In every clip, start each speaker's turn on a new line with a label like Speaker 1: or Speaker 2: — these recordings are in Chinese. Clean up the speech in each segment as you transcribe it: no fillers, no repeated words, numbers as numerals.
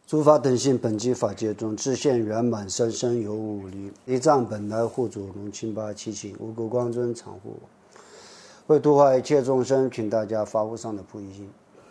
Speaker 1: 诸法等性本具法界中，自现圆满，生生有五力。一藏本来护主，龙清八七情，无垢光尊常护我。为度化一切众生，请大家发无上的菩提心。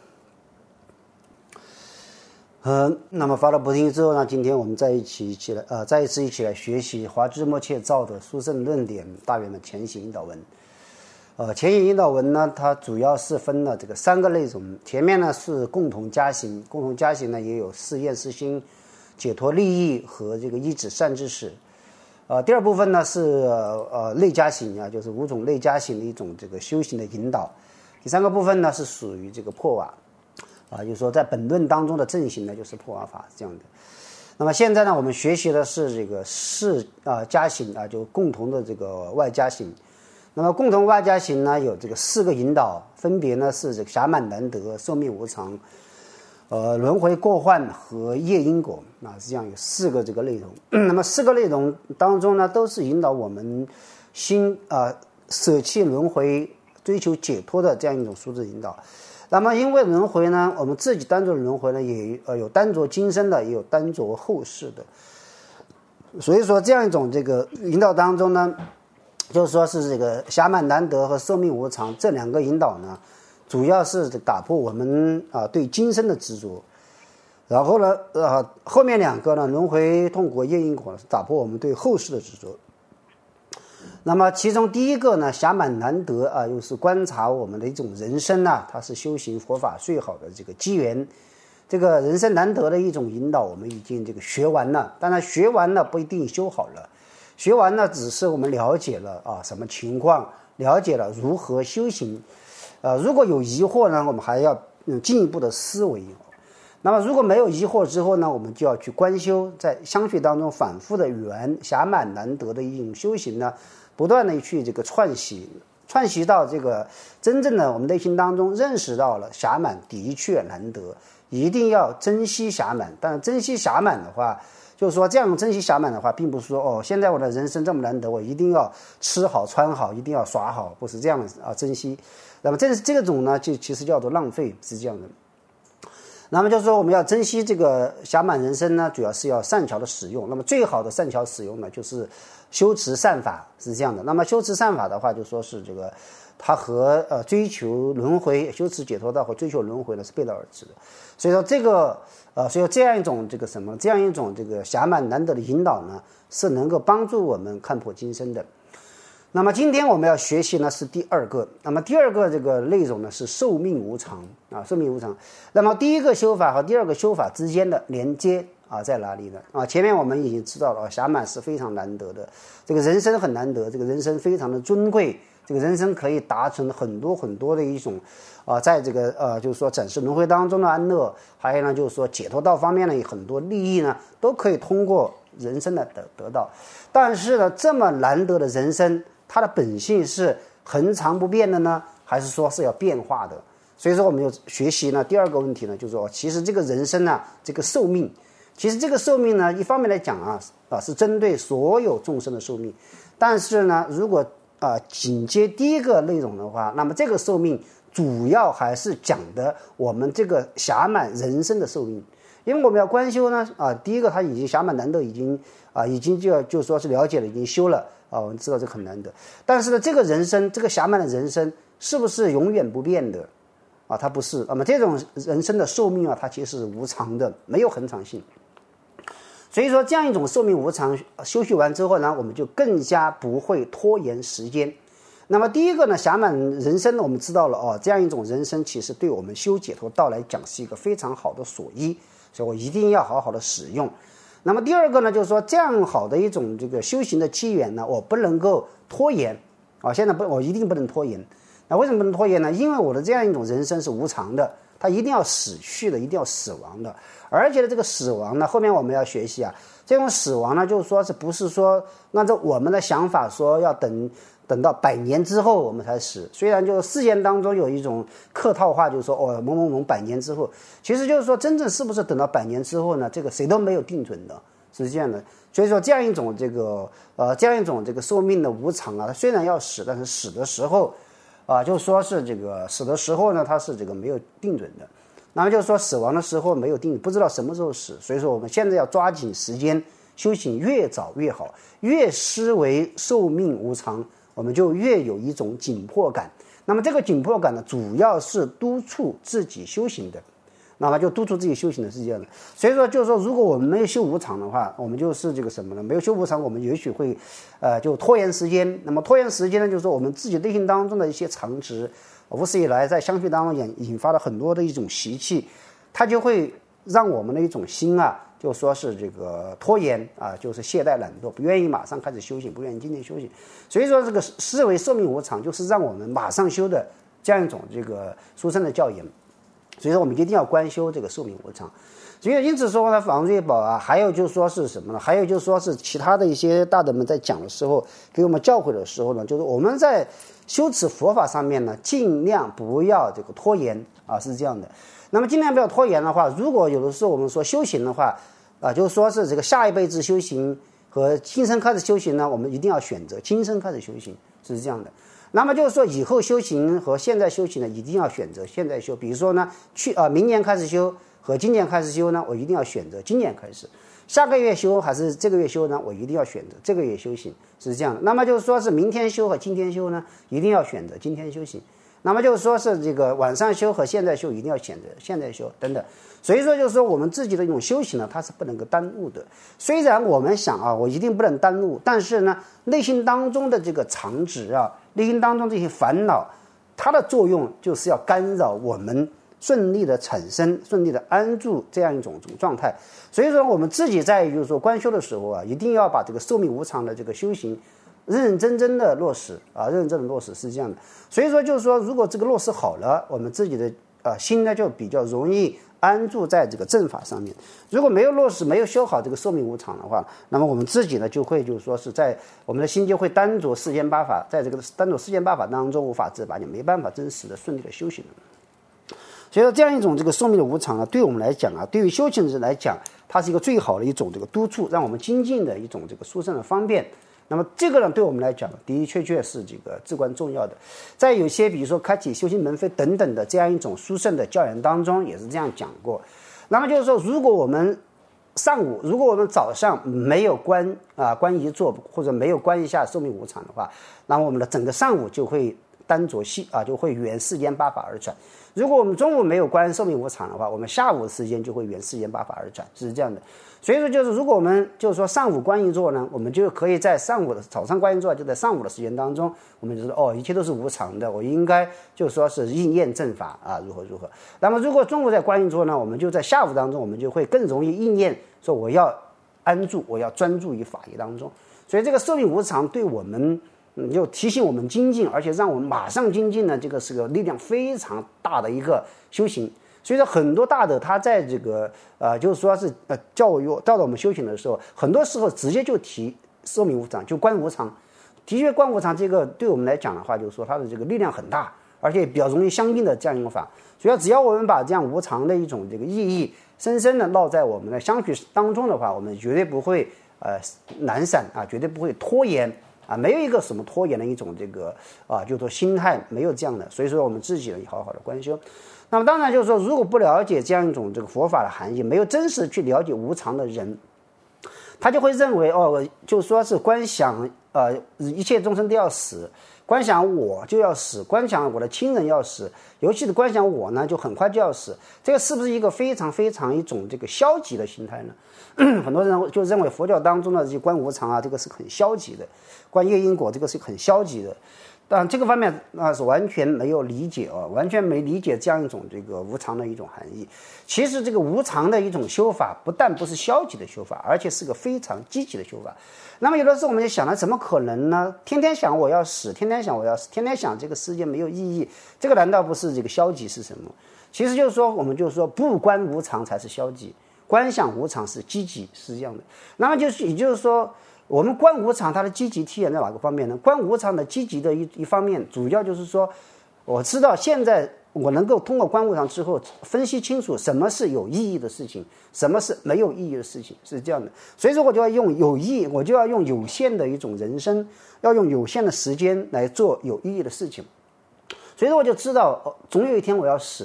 Speaker 1: 那么发了菩提心之后呢，今天我们再一次一起来学习华智莫切造的殊胜论点大圆满前行引导文。前行引导文呢，它主要是分了这个三个内容。前面呢是共同加行，共同加行呢也有誓愿誓心、解脱利益和这个依止善知识。第二部分呢是内加行啊，就是五种内加行的一种这个修行的引导。第三个部分呢是属于这个破瓦就是说在本论当中的正行呢就是破瓦法这样的。那么现在呢我们学习的是这个释加行就共同的这个外加行。那么共同外加行呢有这个四个引导，分别呢是这个暇满难得、寿命无常、轮回过患和业因果是这样，有四个这个内容。那么四个内容当中呢都是引导我们心舍弃轮回、追求解脱的这样一种殊胜引导。那么因为轮回呢，我们自己单着轮回呢也有单着今生的，也有单着后世的，所以说这样一种这个引导当中呢，就是说是这个暇满难得和寿命无常这两个引导呢，主要是打破我们对今生的执着。然后呢后面两个呢，轮回痛苦业因果呢，是打破我们对后世的执着。那么其中第一个呢，暇满难得又是观察我们的一种人生它是修行佛法最好的这个机缘。这个人生难得的一种引导我们已经这个学完了，当然学完了不一定修好了，学完了只是我们了解了什么情况，了解了如何修行。如果有疑惑呢，我们还要进一步的思维。那么如果没有疑惑之后呢，我们就要去观修，在相续当中反复的缘暇满难得的一种修行呢，不断的去这个串习到这个真正的我们内心当中认识到了暇满的确难得，一定要珍惜暇满。但是珍惜暇满的话，就是说这样珍惜暇满的话，并不是说现在我的人生这么难得，我一定要吃好穿好，一定要耍好，不是这样珍惜。那么这种呢，就其实叫做浪费，是这样的。那么就是说我们要珍惜这个暇满人生呢，主要是要善巧的使用。那么最好的善巧使用呢，就是修持善法，是这样的。那么修持善法的话，就说是这个它和追求轮回、修持解脱道和追求轮回呢是背道而驰的。所以说这个所以这样一种这个暇满难得的引导呢，是能够帮助我们看破今生的。那么今天我们要学习呢是第二个。那么第二个这个内容呢是寿命无常寿命无常。那么第一个修法和第二个修法之间的连接在哪里呢？前面我们已经知道了暇满是非常难得的，这个人生很难得，这个人生非常的尊贵，这个人生可以达成很多很多的一种在这个就是说展示轮回当中的安乐，还有呢就是说解脱道方面的很多利益呢，都可以通过人生的得到。但是呢，这么难得的人生，它的本性是恒常不变的呢，还是说是要变化的？所以说我们要学习呢第二个问题呢，就是说其实这个人生这个寿命，其实这个寿命呢，一方面来讲是针对所有众生的寿命。但是呢，如果紧接第一个内容的话，那么这个寿命主要还是讲的我们这个暇满人生的寿命。因为我们要观修呢第一个他已经暇满难得，已经就说是了解了，已经修了我们知道这很难得。但是呢，这个人生，这个暇满的人生是不是永远不变的它不是。那么这种人生的寿命它其实是无常的，没有恒常性。所以说这样一种寿命无常修习完之后呢，我们就更加不会拖延时间。那么第一个呢，暇满人生呢，我们知道了这样一种人生其实对我们修解脱道来讲是一个非常好的所依，所以我一定要好好的使用。那么第二个呢，就是说这样好的一种这个修行的机缘呢，我不能够拖延现在我一定不能拖延。那为什么不能拖延呢？因为我的这样一种人生是无常的，它一定要死去的，一定要死亡的。而且呢，这个死亡呢，后面我们要学习这种死亡呢，就是说是不是说按照我们的想法说要等到100年之后我们才死。虽然就世间当中有一种客套话，就是说某某某100年之后，其实就是说真正是不是等到100年之后呢，这个谁都没有定准的，是这样的。所以说这样一种这个寿命的无常它虽然要死，但是死的时候就说是这个死的时候呢，它是这个没有定准的。 那么就是说死亡的时候没有定义，不知道什么时候死，所以说我们现在要抓紧时间修行，越早越好，越思维寿命无常，我们就越有一种紧迫感。那么这个紧迫感呢，主要是督促自己修行的，那么就督促自己修行的是这样的。所以说就是说，如果我们没有修无常的话，我们就是这个什么呢？没有修无常，我们也许会就拖延时间。那么拖延时间呢，就是说我们自己内心当中的一些常识，无始以来在相续当中引发了很多的一种习气，它就会让我们的一种心就说是这个拖延就是懈怠懒惰，不愿意马上开始修行，不愿意今天修行。所以说这个思维寿命无常，就是让我们马上修的这样一种这个殊胜的教言。所以说我们一定要观修这个寿命无常。所以因此说呢，法王瑞宝还有就是说是什么呢？还有就是说是其他的一些大德们在讲的时候，给我们教诲的时候呢，就是我们在修持佛法上面呢，尽量不要这个拖延是这样的。那么尽量不要拖延的话，如果有的时候我们说修行的话就是说是这个下一辈子修行和今生开始修行呢，我们一定要选择今生开始修行，是这样的。那么就是说以后修行和现在修行呢，一定要选择现在修。比如说呢，明年开始修和今年开始修呢，我一定要选择今年开始。下个月修还是这个月修呢，我一定要选择这个月修行，是这样的。那么就是说是明天修和今天修呢，一定要选择今天修行。那么就是说是这个晚上修和现在修一定要选择现在修等等。所以说就是说我们自己的一种修行呢，它是不能够耽误的。虽然我们想我一定不能耽误，但是呢内心当中的这个常执内心当中这些烦恼，它的作用就是要干扰我们顺利的产生、顺利的安住这样一种状态。所以说我们自己在就是说观修的时候一定要把这个寿命无常的这个修行认认真真的落实认认真的落实，是这样的。所以说就是说，如果这个落实好了，我们自己的心呢就比较容易安住在这个正法上面。如果没有落实，没有修好这个寿命无常的话，那么我们自己呢就会就是说是在我们的心就会单着世间八法，在这个单着世间八法当中无法自拔，就没办法真实的顺利的修行了。所以说这样一种这个寿命的无常对我们来讲对于修行人来讲，它是一个最好的一种这个督促，让我们精进的一种这个殊胜的方便。那么这个呢，对我们来讲的的确确是这个至关重要的。在有些比如说开启修行门扉等等的这样一种殊胜的教言当中，也是这样讲过。那么就是说，如果我们早上没有观一坐，或者没有观一下寿命无常的话，那么我们的整个上午就会单着就会缘世间八法而转。如果我们中午没有观寿命无常的话，我们下午的时间就会缘世间八法而转，是这样的。所以说就是如果我们就是说上午观一坐呢，我们就可以在早上观一坐，就在上午的时间当中，我们就说一切都是无常的，我应该就是说是应验正法如何如何。那么如果中午在观一坐呢，我们就在下午当中，我们就会更容易应验说我要安住，我要专注于法义当中。所以这个寿命无常对我们就提醒我们精进，而且让我们马上精进呢，这个是个力量非常大的一个修行。所以说很多大德他在这个就是说是教导我们修行的时候，很多时候直接就提寿命无常，就观无常。的确观无常这个对我们来讲的话，就是说它的这个力量很大，而且比较容易相应的这样一种法。所以只要我们把这样无常的一种这个意义深深的烙在我们的相续当中的话，我们绝对不会懒散绝对不会拖延没有一个什么拖延的一种这个就是说心态，没有这样的。所以说我们自己呢也好好的观修。那么当然就是说，如果不了解这样一种这个佛法的含义，没有真实去了解无常的人，他就会认为就是说是观想一切众生都要死，观想我就要死，观想我的亲人要死，尤其是观想我呢就很快就要死，这个是不是一个非常非常一种这个消极的心态呢？很多人就认为佛教当中的这些观无常这个是很消极的，观业因果这个是很消极的。但这个方面是完全没有理解完全没理解这样一种这个无常的一种含义。其实这个无常的一种修法，不但不是消极的修法，而且是个非常积极的修法。那么有的时候我们就想了，怎么可能呢？天天想我要死，天天想我要死，天天想这个世界没有意义，这个难道不是这个消极是什么？其实就是说，我们就是说，不观无常才是消极，观想无常是积极，是这样的。那么也就是说，我们观无常它的积极体现在哪个方面呢？观无常的积极的一方面，主要就是说，我知道现在我能够通过观无常之后分析清楚什么是有意义的事情，什么是没有意义的事情，是这样的。所以说我就要用有意，我就要用有限的一种人生，要用有限的时间来做有意义的事情。所以说我就知道总有一天我要死，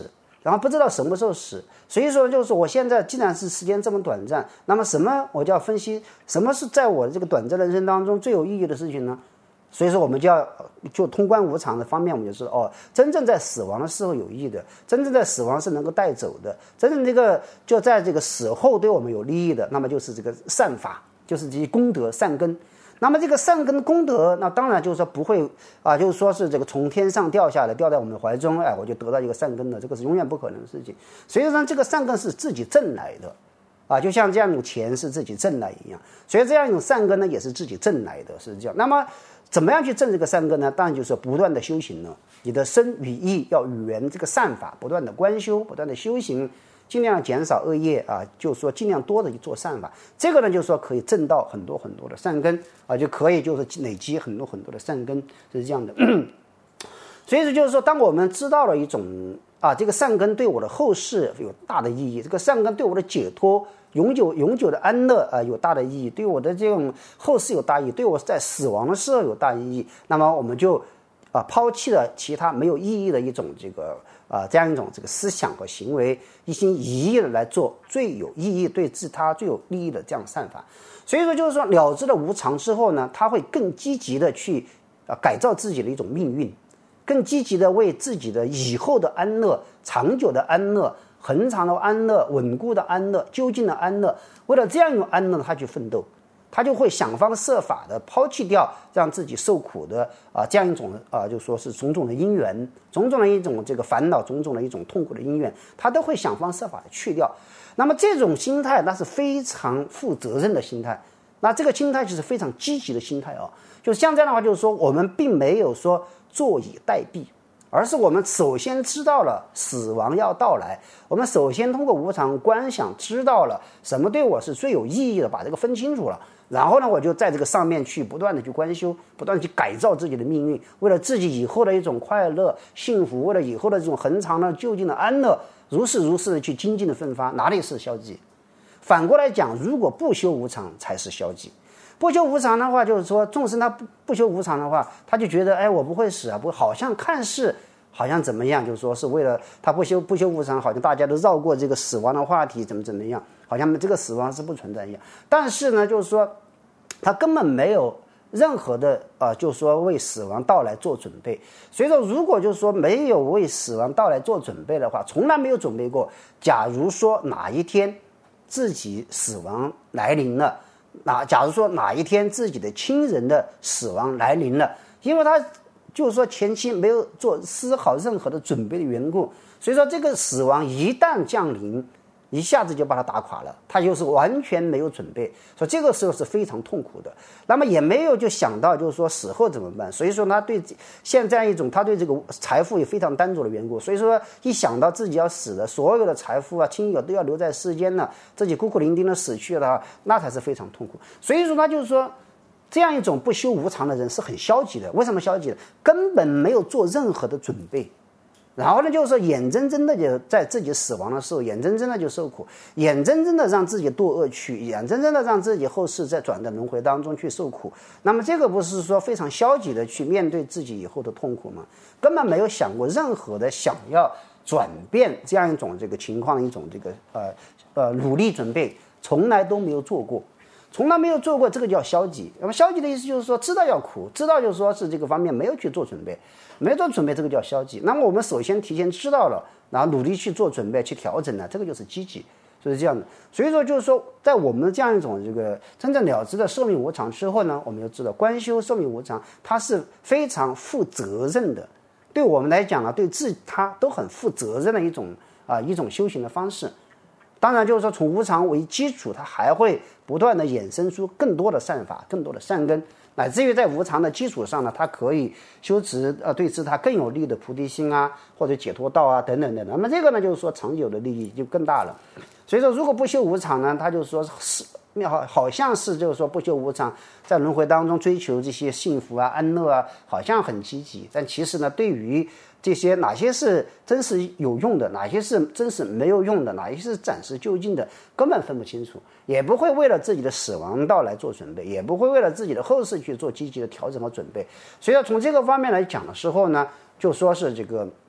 Speaker 1: 然后不知道什么时候死。所以说就是我现在既然是时间这么短暂，那么什么我就要分析什么是在我这个短暂的人生当中最有意义的事情呢？所以说我们就通关无常的方面，我们就知道真正在死亡的时候有意义的，真正在死亡是能够带走的，真正这个就在这个死后对我们有利益的，那么就是这个善法，就是这些功德善根。那么这个善根功德，那当然就是说不会就是说是这个从天上掉下来，掉在我们怀中，我就得到一个善根了，这个是永远不可能的事情。实际上这个善根是自己挣来的就像这样一种钱是自己挣来一样，所以这样一种善根呢也是自己挣来的，是这样。那么怎么样去挣这个善根呢？当然就是不断的修行了，你的身与意要语言这个善法，不断的观修，不断的修行，尽量减少恶业就是说尽量多的去做善法，这个呢就是说可以挣到很多很多的善根就可以就是累积很多很多的善根，是这样的。所以就是说，当我们知道了一种这个善根对我的后世有大的意义，这个善根对我的解脱永久的安乐有大的意义，对我的这种后世有大意义，对我在死亡的时候有大意义，那么我们就抛弃了其他没有意义的一种这样一种这个思想和行为，一心一意的来做最有意义对自他最有利益的这样善法。所以说就是说了知了无常之后呢，他会更积极的去改造自己的一种命运，更积极的为自己的以后的安乐、长久的安乐、恒长的安乐、稳固的安乐、究竟的安乐，为了这样一种安乐他去奋斗，他就会想方设法的抛弃掉让自己受苦的这样一种就说是种种的因缘，种种的一种这个烦恼，种种的一种痛苦的因缘，他都会想方设法的去掉。那么这种心态那是非常负责任的心态，那这个心态就是非常积极的心态就像这样的话，就是说我们并没有说坐以待毙，而是我们首先知道了死亡要到来，我们首先通过无常观想知道了什么对我是最有意义的，把这个分清楚了，然后呢我就在这个上面去不断的去观修，不断的去改造自己的命运，为了自己以后的一种快乐幸福，为了以后的这种恒长的究竟的安乐，如是的去精进的奋发，哪里是消极？反过来讲，如果不修无常才是消极。不修无常的话，就是说众生他不修无常的话，他就觉得我不会死不好像看似好像怎么样，就是说是为了他不修无常，好像大家都绕过这个死亡的话题，怎么样，好像这个死亡是不存在一样。但是呢，就是说他根本没有任何的就是说为死亡到来做准备。所以说如果就是说没有为死亡到来做准备的话，从来没有准备过，假如说哪一天自己死亡来临了，假如说哪一天自己的亲人的死亡来临了，因为他就是说前期没有做丝毫任何的准备的缘故，所以说这个死亡一旦降临，一下子就把他打垮了，他就是完全没有准备，所以这个时候是非常痛苦的。那么也没有就想到就是说死后怎么办，所以说他对现在一种他对这个财富也非常担着的缘故，所以说一想到自己要死了，所有的财富亲友都要留在世间了，自己孤苦伶仃的死去了，那才是非常痛苦。所以说他就是说这样一种不修无常的人是很消极的。为什么消极呢？根本没有做任何的准备，然后呢就是说眼睁睁的就在自己死亡的时候眼睁睁的就受苦，眼睁睁的让自己堕恶趣，眼睁睁的让自己后世在转的轮回当中去受苦。那么这个不是说非常消极的去面对自己以后的痛苦吗？根本没有想过任何的想要转变这样一种这个情况的一种这个努力准备，从来都没有做过，从来没有做过，这个叫消极。那么消极的意思就是说知道要苦，知道就是说是这个方面没有去做准备，没做准备，这个叫消极。那么我们首先提前知道了，然后努力去做准备去调整呢，这个就是积极，就是这样的。所以说就是说在我们这样一种这个真正了知的寿命无常之后呢，我们就知道观修寿命无常它是非常负责任的，对我们来讲呢，对自他都很负责任的一种修行的方式。当然就是说从无常为基础，它还会不断的衍生出更多的善法，更多的善根，乃至于在无常的基础上呢，它可以修持对自它更有利的菩提心或者解脱道等等等。那么这个呢就是说长久的利益就更大了。所以说如果不修无常呢，他就说是好像是就是说不修无常，在轮回当中追求这些幸福安乐好像很积极，但其实呢对于这些哪些是真实有用的，哪些是真实没有用的，哪些是暂时就近的，根本分不清楚，也不会为了自己的死亡到来做准备，也不会为了自己的后事去做积极的调整和准备。所以要从这个方面来讲的时候呢，就说是这个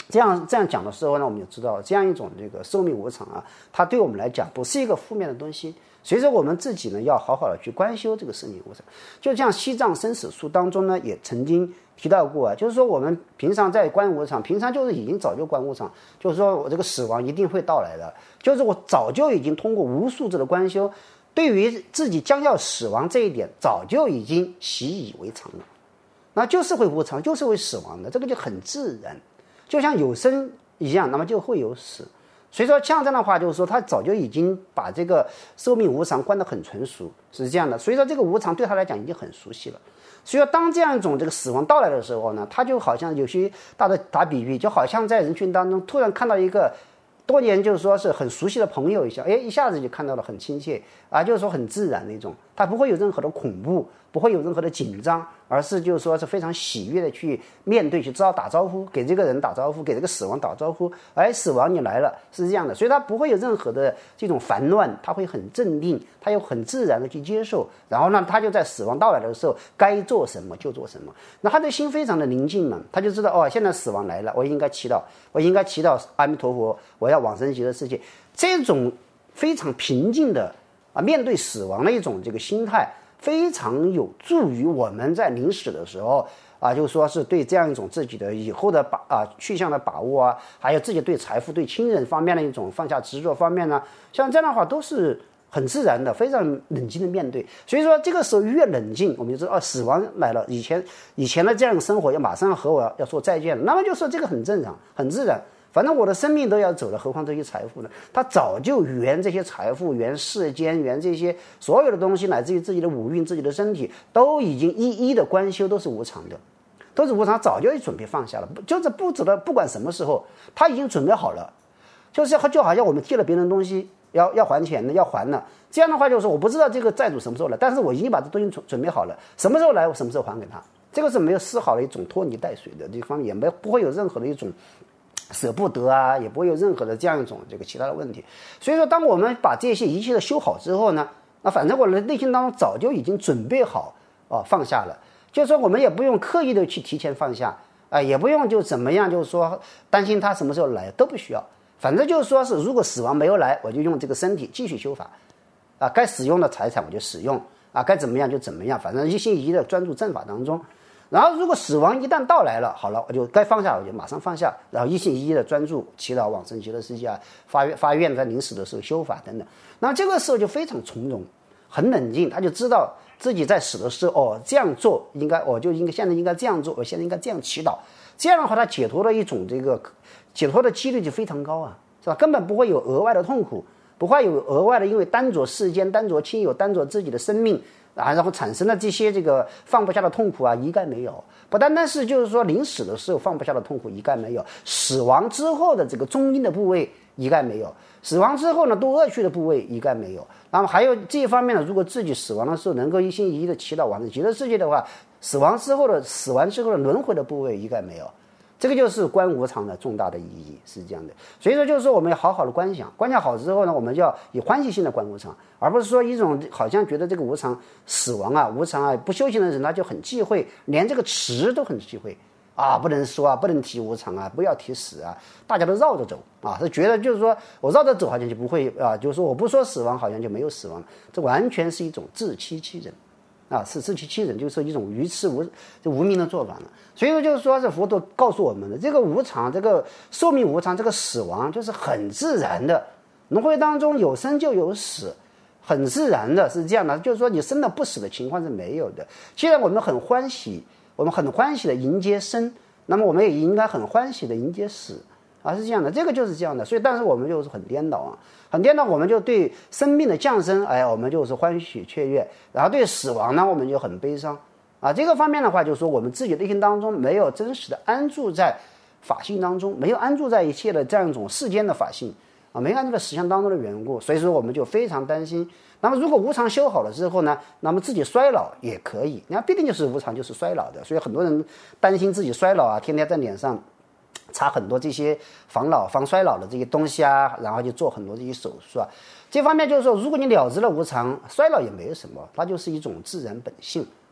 Speaker 1: 这样讲的时候呢，我们就知道这样一种这个寿命无常啊，它对我们来讲不是一个负面的东西。所以说我们自己呢要好好的去观修这个生命无常。就像《西藏生死书》当中呢也曾经提到过啊，就是说我们平常在观无常，平常就是已经早就观无常，就是说我这个死亡一定会到来的，就是我早就已经通过无数次的观修，对于自己将要死亡这一点早就已经习以为常了，那就是会无常，就是会死亡的，这个就很自然，就像有生一样，那么就会有死。所以说像这样的话，就是说他早就已经把这个寿命无常观得很纯熟，是这样的。所以说这个无常对他来讲已经很熟悉了。所以说当这样一种这个死亡到来的时候呢，他就好像有些打比喻，就好像在人群当中突然看到一个多年就是说是很熟悉的朋友一下，一下子就看到了很亲切啊，就是说很自然那种，他不会有任何的恐怖，不会有任何的紧张，而是就是说是非常喜悦的去面对，去知道打招呼，给这个人打招呼，给这个死亡打招呼，死亡你来了，是这样的。所以他不会有任何的这种烦乱，他会很镇定，他又很自然的去接受，然后呢他就在死亡到来的时候该做什么就做什么，那他的心非常的宁静嘛，他就知道现在死亡来了，我应该祈祷，我应该祈祷阿弥陀佛，我要往生极乐世界。这种非常平静的面对死亡的一种这个心态，非常有助于我们在临死的时候就是说是对这样一种自己的以后的去向的把握啊，还有自己对财富对亲人方面的一种放下执着方面呢，像这样的话都是很自然的，非常冷静的面对。所以说这个时候越冷静，我们就知道死亡来了，以前的这样的生活要马上和我要说再见了，那么就说这个很正常很自然，反正我的生命都要走了，何况这些财富呢？他早就圆这些财富，圆世间，圆这些所有的东西，乃至于自己的五蕴、自己的身体，都已经一一的观修，都是无常的，都是无常，早就准备放下了。就是不知道不管什么时候，他已经准备好了，就好像我们借了别人的东西，要还钱的，要还了。这样的话就是说，我不知道这个债主什么时候来，但是我已经把这东西准备好了，什么时候来我什么时候还给他。这个是没有丝毫的一种拖泥带水的这方面，也不会有任何的一种舍不得啊，也不会有任何的这样一种这个其他的问题。所以说当我们把这些一切的修好之后呢，那反正我的内心当中早就已经准备好放下了，就是说我们也不用刻意的去提前放下也不用就怎么样，就是说担心他什么时候来，都不需要。反正就是说是如果死亡没有来，我就用这个身体继续修法该使用的财产我就使用该怎么样就怎么样，反正一心一意的专注正法当中。然后如果死亡一旦到来了，好了，我就该放下我就马上放下，然后一心一意的专注祈祷往生极乐世界发愿在临死的时候修法等等。那这个时候就非常从容很冷静，他就知道自己在死的时候这样做应该，我就应该现在应该这样做，我现在应该这样祈祷，这样的话他解脱的一种这个解脱的几率就非常高是吧？根本不会有额外的痛苦，不会有额外的因为单着世间单着亲友单着自己的生命然后产生了这些这个放不下的痛苦一概没有。不单单是就是说临死的时候放不下的痛苦一概没有，死亡之后的这个中阴的部位一概没有，死亡之后呢多恶趣的部位一概没有。那么还有这一方面呢，如果自己死亡的时候能够一心一意的祈祷往生极乐世界的话，死完之后的轮回的部位一概没有。这个就是观无常的重大的意义，是这样的。所以说就是说我们要好好的观想好之后呢，我们就要以欢喜心的观无常，而不是说一种好像觉得这个无常死亡无常不修行的人他就很忌讳，连这个词都很忌讳不能说不能提无常不要提死大家都绕着走是觉得就是说我绕着走好像就不会就是说我不说死亡好像就没有死亡，这完全是一种自欺欺人是自欺欺人，就是一种愚痴无明的做法了。所以说就是说是佛陀告诉我们的这个无常，这个寿命无常，这个死亡就是很自然的，轮回当中有生就有死，很自然的，是这样的。就是说你生了不死的情况是没有的。既然我们很欢喜的迎接生，那么我们也应该很欢喜的迎接死是这样的。这个就是这样的。所以但是我们就是很颠倒很颠倒，我们就对生命的降生我们就是欢喜雀跃，然后对死亡呢我们就很悲伤这个方面的话就是说我们自己内心当中没有真实的安住在法性当中，没有安住在一切的这样一种世间的法性没有安住在实相当中的缘故，所以说我们就非常担心。那么如果无常修好了之后呢，那么自己衰老也可以，那必定就是无常就是衰老的。所以很多人担心自己衰老天天在脸上擦很多这些防老防衰老的这些东西然后就做很多这些手术这方面就是说如果你了知了无常，衰老也没有什么，它就是一种自然本性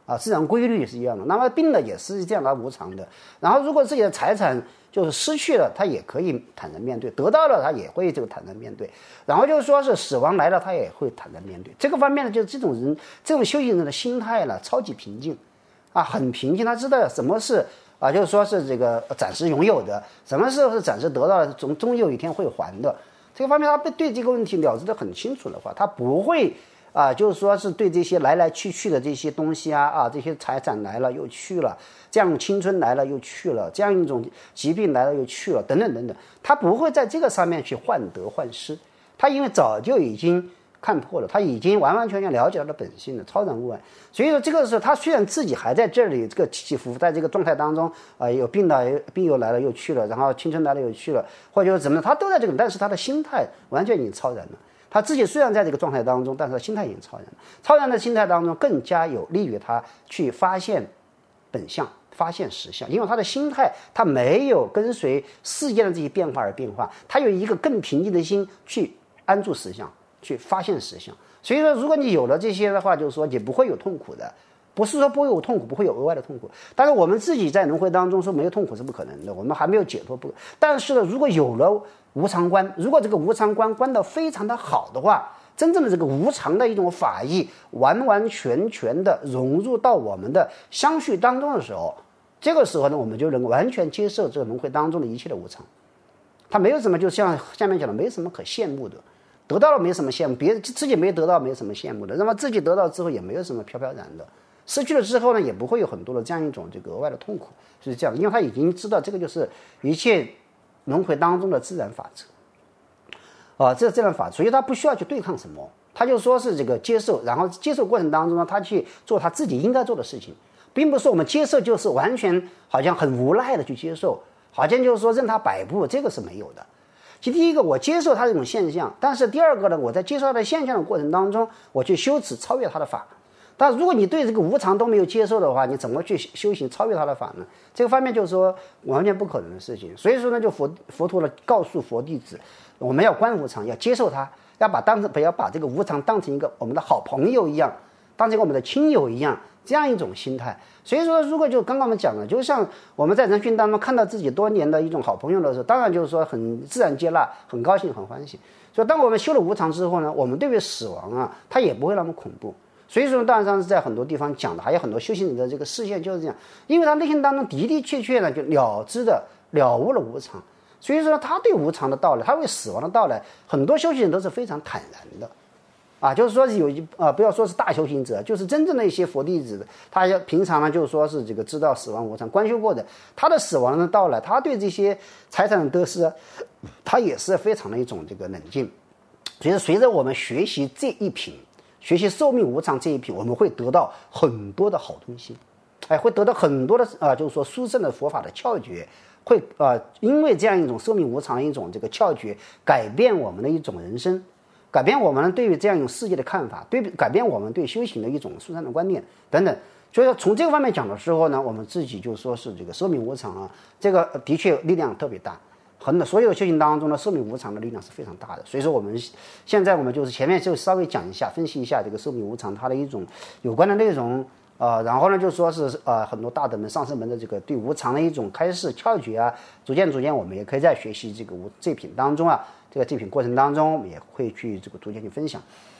Speaker 1: 自然规律是一样的。那么病了也是这样的无常的。然后如果自己的财产就是失去了，他也可以坦然面对；得到了，他也会这个坦然面对。然后就是说是死亡来了，他也会坦然面对。这个方面呢，就是这种人，这种修行人的心态呢，超级平静，很平静。他知道什么是就是说是这个暂时拥有的，什么是暂时得到的，终有一天会还的。这个方面，他对这个问题了知得很清楚的话，他不会就是说是对这些来来去去的这些东西这些财产来了又去了，这样青春来了又去了，这样一种疾病来了又去了，等等等等，他不会在这个上面去患得患失。他因为早就已经看破了，他已经完完全全了解他的本性了，超然物外。所以说这个时候，他虽然自己还在这里这个起起伏伏，在这个状态当中有病又来了又去了，然后青春来了又去了，或者怎么样，他都在这个，但是他的心态完全已经超然了。他自己虽然在这个状态当中，但是他心态已经超然了。超然的心态当中，更加有利于他去发现本相，发现实相。因为他的心态，他没有跟随世间的这些变化而变化，他有一个更平静的心去安住实相，去发现实相。所以说，如果你有了这些的话，就是说你不会有痛苦的。不是说不会有痛苦，不会有额外的痛苦。但是我们自己在轮回当中说没有痛苦是不可能的，我们还没有解脱不。但是呢，如果有了无常观，如果这个无常观观得非常的好的话，真正的这个无常的一种法义完完全全的融入到我们的相续当中的时候，这个时候呢，我们就能完全接受这个轮回当中的一切的无常。它没有什么，就像下面讲的，没什么可羡慕的。得到了没什么羡慕，别人自己没得到没什么羡慕的，那么自己得到之后也没有什么飘飘然的。失去了之后呢，也不会有很多的这样一种这个额外的痛苦，是这样的，因为他已经知道这个就是一切轮回当中的自然法则，这自然法则，所以他不需要去对抗什么，他就说是这个接受，然后接受过程当中呢，他去做他自己应该做的事情，并不是我们接受就是完全好像很无奈的去接受，好像就是说任他摆布，这个是没有的。其实第一个，我接受他这种现象，但是第二个呢，我在接受他的现象的过程当中，我去修持超越他的法。但如果你对这个无常都没有接受的话，你怎么去修行超越他的法呢？这个方面就是说完全不可能的事情。所以说呢，就佛陀呢告诉佛弟子，我们要观无常，要接受它，要把这个无常当成一个我们的好朋友一样，当成我们的亲友一样，这样一种心态。所以说，如果就刚刚我们讲了，就像我们在人群当中看到自己多年的一种好朋友的时候，当然就是说很自然接纳，很高兴，很欢喜。所以当我们修了无常之后呢，我们对于死亡它也不会那么恐怖。所以说，当然上是在很多地方讲的，还有很多修行人的这个视线就是这样，因为他内心当中的的确确呢，就了悟了无常。所以说，他对无常的到来，他对死亡的到来，很多修行人都是非常坦然的，就是说不要说是大修行者，就是真正的一些佛弟子，他平常呢就是说是这个知道死亡无常、观修过的，他的死亡的到来，他对这些财产的得失，他也是非常的一种这个冷静。所以随着我们学习这一品。学习寿命无常这一品，我们会得到很多的好东西，会得到很多的就是说殊胜的佛法的窍诀，会因为这样一种寿命无常的一种这个窍诀，改变我们的一种人生，改变我们对于这样一种世界的看法，改变我们对修行的一种殊胜的观念等等。所以说从这个方面讲的时候呢，我们自己就说是这个寿命无常这个的确力量特别大。所有的修行当中呢，寿命无常的力量是非常大的。所以说我们现在我们就是前面就稍微讲一下，分析一下这个寿命无常它的一种有关的内容然后呢就说是很多大德们上师们的这个对无常的一种开示窍诀逐渐我们也可以在学习这品当中这品过程当中，我们也会去这个逐渐去分享。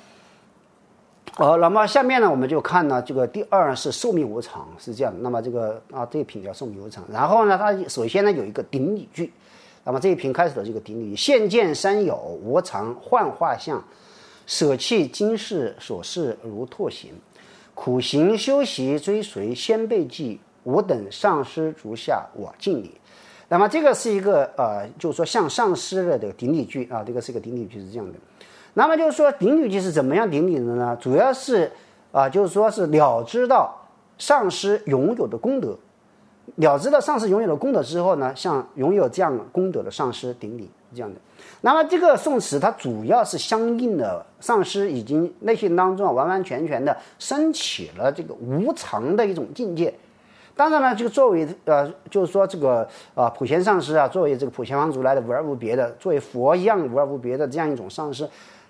Speaker 1: 那么下面呢，我们就看呢，这个第二是寿命无常是这样的。那么这一品叫寿命无常，然后呢，它首先呢有一个顶礼句。那么这一品开始的这个顶礼，现见三有无常幻化相，舍弃今世所事如拓行，苦行修习追随先辈记，吾等上师足下我敬礼。那么这个是一个就是说向上师的这个顶礼句这个是一个顶礼句是这样的。那么就是说顶礼句是怎么样顶礼的呢？主要是就是说是了知到上师拥有的功德。了知到上师拥有了功德之后呢，向拥有这样功德的上师顶礼，这样的。那么这个宋词它主要是相应的上师已经内心当中完完全全的升起了这个无常的一种境界。当然呢，这个作为就是说这个普贤上师作为这个普贤王如来的无二无别的，作为佛一样无二无别的这样一种上师，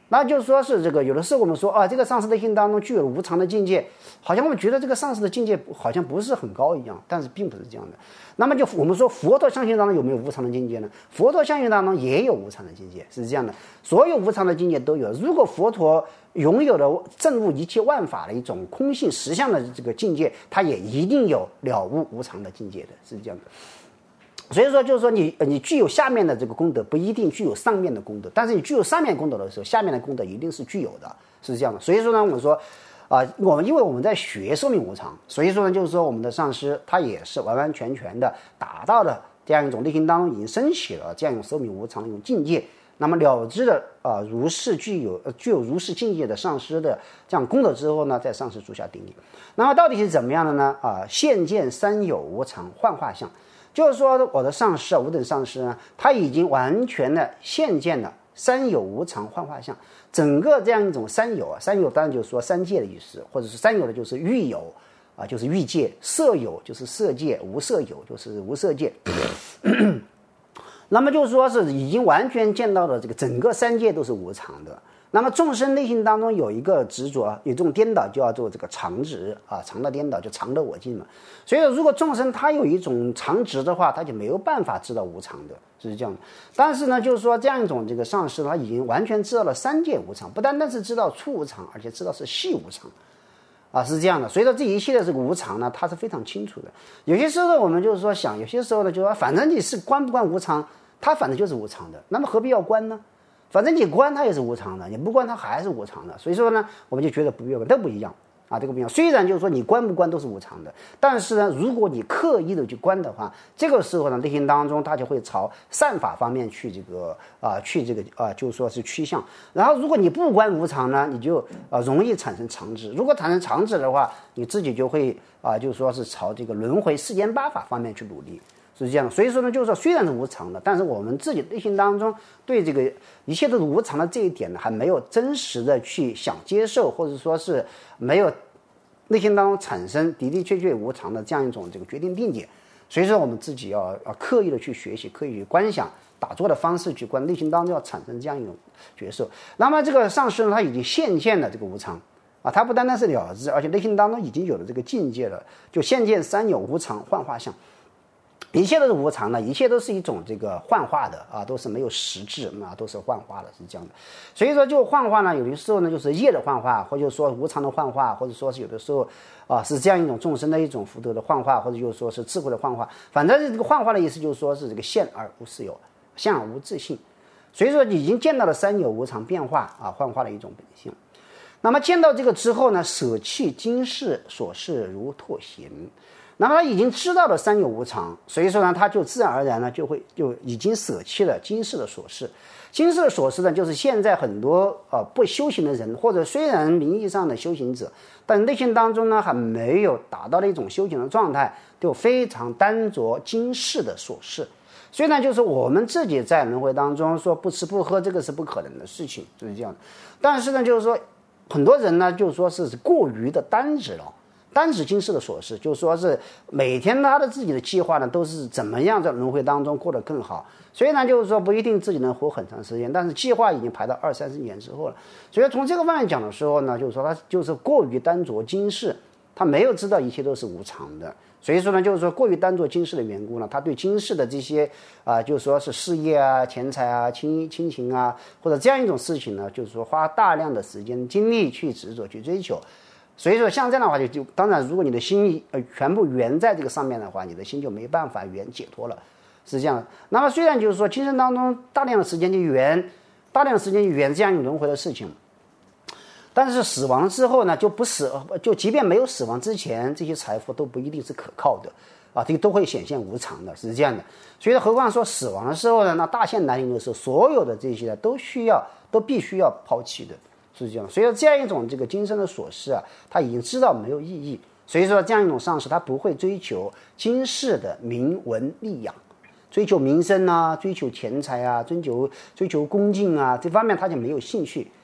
Speaker 1: 那就是说是这个有的时候我们说啊，这个上师内心当中具有无常的境界，好像我们觉得这个上师的境界好像不是很高一样，但是并不是这样的。那么就我们说佛陀相信当中有没有无常的境界呢？佛陀相信当中也有无常的境界，是这样的，所有无常的境界都有。如果佛陀拥有了证悟一切万法的一种空性实相的这个境界，他也一定有了悟无常的境界的，是这样的。所以说就是说你具有下面的这个功德不一定具有上面的功德，但是你具有上面功德的时候，下面的功德一定是具有的，是这样的。所以说呢，我们说因为我们在学寿命无常，所以说呢就是说我们的上师他也是完完全全的达到了这样一种内心当中已经升起了这样一种寿命无常的一种境界，那么了知的如是具有如是境界的上师的这样功德之后呢，在上师足下定力。那么到底是怎么样的呢？现见三有无常幻化相，就是说我的上师无等上师呢，他已经完全的现见了三有无常幻化相，整个这样一种三有三有当然就是说三界的意思，或者是三有的就是欲有就是欲界，色有就是色界，无色有就是无色界。那么就是说是已经完全见到了这个整个三界都是无常的。那么众生内心当中有一个执着，有这种颠倒，就叫做这个常执常的颠倒就常得我净嘛。所以如果众生他有一种常执的话，他就没有办法知道无常的，是这样的。但是呢，就是说这样一种这个上师，他已经完全知道了三界无常，不单单是知道处无常，而且知道是系无常。是这样的。所以说这一切的这个无常呢，他是非常清楚的。有些时候我们就是说想，有些时候呢就是说反正你是观不观无常，它反正就是无常的，那么何必要观呢？反正你观它也是无常的，你不观它还是无常的。所以说呢，我们就觉得不必要观，都不一样这个不一样。虽然就是说你观不观都是无常的，但是呢，如果你刻意的去观的话，这个时候呢，内心当中它就会朝善法方面去就是说是趋向。然后如果你不观无常呢，你就容易产生常执。如果产生常执的话，你自己就会就是说是朝这个轮回世间八法方面去努力。是这样的。所以说呢，就是说虽然是无常的，但是我们自己内心当中对这个一切都是无常的这一点呢，还没有真实的去想接受，或者说是没有内心当中产生的的确确无常的这样一种这个决定定解。所以说我们自己要刻意的去学习，刻意去观想，打坐的方式去观，内心当中要产生这样一种觉受。那么这个上师呢，他已经现见了这个无常他不单单是了知，而且内心当中已经有了这个境界了，就现见三有无常幻化相。一切都是无常的，一切都是一种这个幻化的都是没有实质都是幻化的，是这样的。所以说就幻化呢，有的时候呢就是业的幻化，或者说无常的幻化，或者说是有的时候是这样一种众生的一种福德的幻化，或者就是说是智慧的幻化。反正这个幻化的意思就是说是这个现而无实有，现而无自性。所以说已经见到了三有无常变化幻化的一种本性。那么见到这个之后呢，舍弃今世所事如拓行。那么他已经知道了三有无常，所以说呢，他就自然而然呢就已经舍弃了今世的所事。今世的所事呢，就是现在很多不修行的人，或者虽然名义上的修行者，但内心当中呢还没有达到了一种修行的状态，就非常单着今世的所事。虽然就是我们自己在轮回当中说不吃不喝，这个是不可能的事情，就是这样的。但是呢，就是说很多人呢，就是说是过于的单指了。单指今世的所事，就是说是每天他的自己的计划呢，都是怎么样在轮回当中过得更好。虽然就是说不一定自己能活很长时间，但是计划已经排到20-30年之后了。所以从这个方面讲的时候呢，就是说他就是过于单着今世，他没有知道一切都是无常的。所以说呢，就是说过于单着今世的缘故呢，他对今世的这些就是说是事业钱财亲情或者这样一种事情呢，就是说花大量的时间精力去执着去追求。所以说像这样的话就当然如果你的心全部圆在这个上面的话，你的心就没办法圆解脱了，是这样的。那么虽然就是说今生当中大量的时间去圆这样一种轮回的事情，但是死亡之后呢，就即便没有死亡之前，这些财富都不一定是可靠的这个都会显现无常的，是这样的。所以何况说死亡的时候呢，那大限来临的时候，所有的这些呢都必须要抛弃的，是这样。所以说这样一种这个今生的琐事他已经知道没有意义。所以说这样一种上师，他不会追求今世的名闻利养，追求名声追求钱财追求恭敬这方面他就没有兴趣。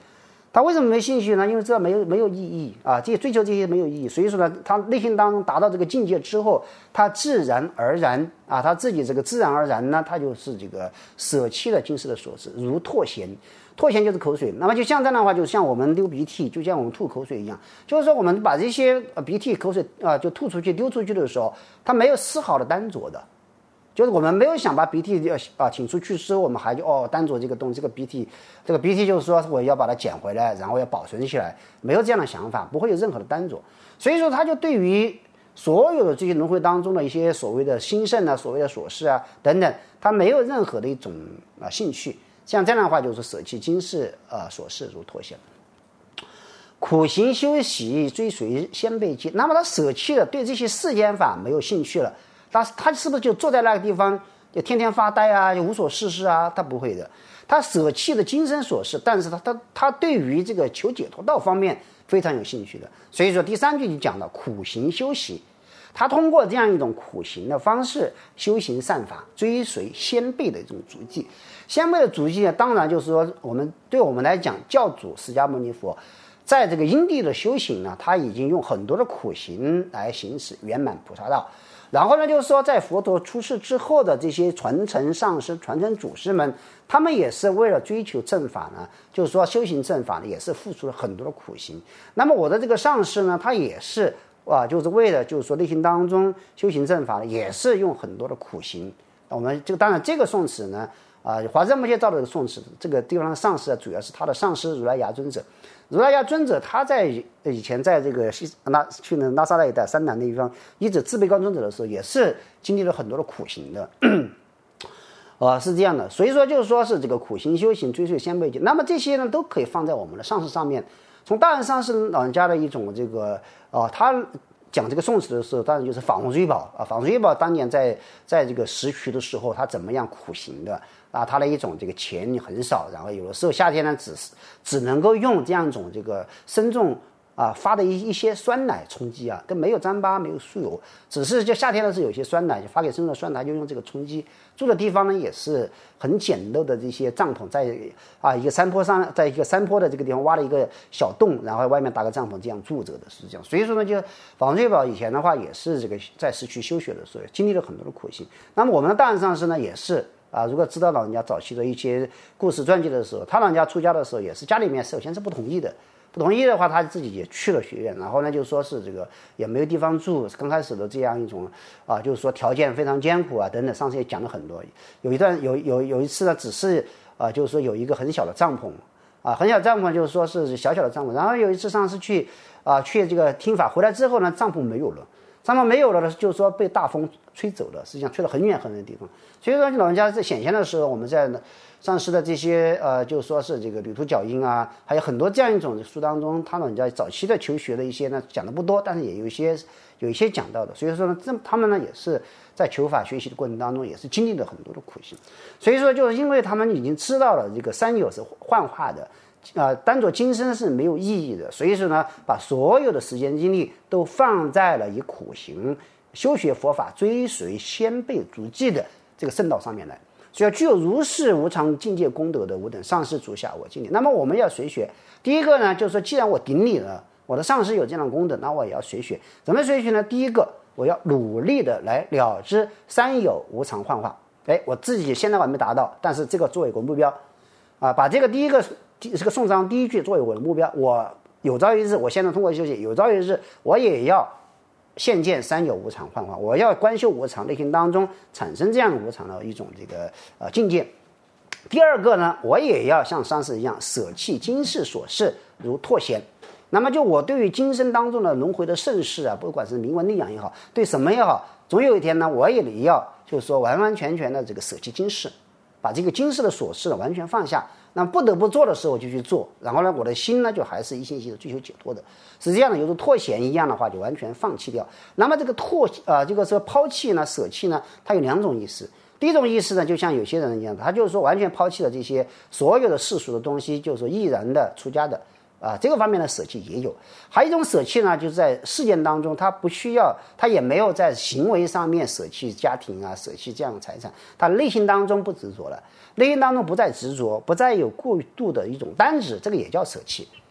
Speaker 1: 他为什么没兴趣呢？因为这没有意义啊，这些追求这些没有意义，所以说呢，他内心当中达到这个境界之后，他自然而然啊，他自己这个自然而然呢，他就是这个舍弃了今世的琐事，如唾涎。唾涎就是口水，那么就像这样的话，就像我们流鼻涕，就像我们吐口水一样，就是说我们把这些鼻涕、口水就吐出去、丢出去的时候，它没有丝毫的单着的。就是我们没有想把鼻涕请出去之后，我们还就单着这个东西，这个鼻涕就是说我要把它捡回来，然后要保存起来，没有这样的想法，不会有任何的单着。所以说，他就对于所有的这些轮回当中的一些所谓的兴盛啊、所谓的琐事啊等等，他没有任何的一种兴趣。像这样的话，就是舍弃今世琐事如脱险。苦行修习，追随先辈记。那么他舍弃了对这些世间法没有兴趣了。他是不是就坐在那个地方就天天发呆啊，就无所事事啊？他不会的，他舍弃了今生琐事，但是他对于这个求解脱道方面非常有兴趣的。所以说第三句就讲了苦行修习，他通过这样一种苦行的方式修行善法，追随先辈的一种足迹。先辈的足迹呢，当然就是说对我们来讲，教主释迦牟尼佛在这个因地的修行呢，他已经用很多的苦行来行使圆满菩萨道。然后呢，就是说，在佛陀出世之后的这些传承上师、传承祖师们，他们也是为了追求正法呢，就是说修行正法呢，也是付出了很多的苦行。那么我的这个上师呢，他也是就是为了就是说内心当中修行正法呢，也是用很多的苦行。我们当然这个颂词呢，华严摩切造的颂词，这个地方的上师主要是他的上师如来牙尊者。如来牙尊者他在以前在这个去拉萨那一带三南的地方一直自卑高尊者的时候，也是经历了很多的苦行的是这样的。所以说就是说是这个苦行修行追随先辈记，那么这些呢都可以放在我们的上师上面。从大人上师老人家的一种这个他讲这个宋词的时候，当然就是法王追宝法王追宝当年在这个时渠的时候，他怎么样苦行的他的一种这个钱很少，然后有的时候夏天呢只能够用这样一种这个僧众发的一些酸奶充饥都没有糌粑，没有酥油，只是就夏天的时候有些酸奶就发给僧众的酸奶，就用这个充饥。住的地方呢也是很简陋的这些帐篷，在一个山坡上，在一个山坡的这个地方挖了一个小洞，然后外面搭个帐篷这样住着的，是这样。所以说呢，就法王追宝以前的话也是这个在市区修学的时候经历了很多的苦行。那么我们的大人上师呢也是如果知道老人家早期的一些故事传记的时候，他老人家出家的时候也是家里面首先是不同意的。不同意的话，他自己也去了学院，然后呢，就说是这个也没有地方住，刚开始的这样一种就是说条件非常艰苦等等，上次也讲了很多。有一次呢，只是就是说有一个很小的帐篷很小的帐篷，就是说是小小的帐篷。然后有一次上次去这个听法，回来之后呢，帐篷没有了。帐篷没有了呢，就是说被大风吹走了，实际上吹了很远很远的地方。所以说老人家在显现的时候，我们在上师的这些就是说是这个旅途脚印还有很多这样一种书当中，他老人家早期的求学的一些呢讲的不多，但是也有一些讲到的。所以说呢，他们呢也是在求法学习的过程当中，也是经历了很多的苦行。所以说，就是因为他们已经知道了这个三有是幻化的。单着今生是没有意义的，所以说呢，把所有的时间精力都放在了以苦行修学佛法、追随先辈足迹的这个圣道上面来。所以具有如是无常境界功德的，吾等上师足下我敬礼。那么我们要随学，第一个呢，就是说，既然我顶礼了，我的上师有这样的功德，那我也要随学。怎么随学呢？第一个，我要努力的来了知三有无常幻化。我自己现在还没达到，但是这个作为一个目标把这个第一个这个颂章第一句作为我的目标，我有朝一日，我现在通过修行，有朝一日我也要现见三有无常幻化，我要观修无常，内心当中产生这样无常的一种这个境界。第二个呢，我也要像上师一样舍弃今世琐事如脱涎。那么就我对于今生当中的轮回的盛世不管是名闻利养也好，对什么也好，总有一天呢，我也要就是说完完全全的这个舍弃今世，把这个今世的琐事完全放下。那不得不做的时候就去做，然后呢，我的心呢就还是一心一意的追求解脱的。实际上呢，有如脱涎一样的话，就完全放弃掉。那么这个这个说抛弃呢、舍弃呢，它有两种意思。第一种意思呢，就像有些人一样，他就是说完全抛弃了这些所有的世俗的东西，就是说毅然的出家的。这个方面的舍弃也有。还有一种舍弃呢，就是在事件当中，他不需要，他也没有在行为上面舍弃家庭舍弃这样的财产，他内心当中不执着了，内心当中不再执着，不再有过度的一种单执，这个也叫舍弃。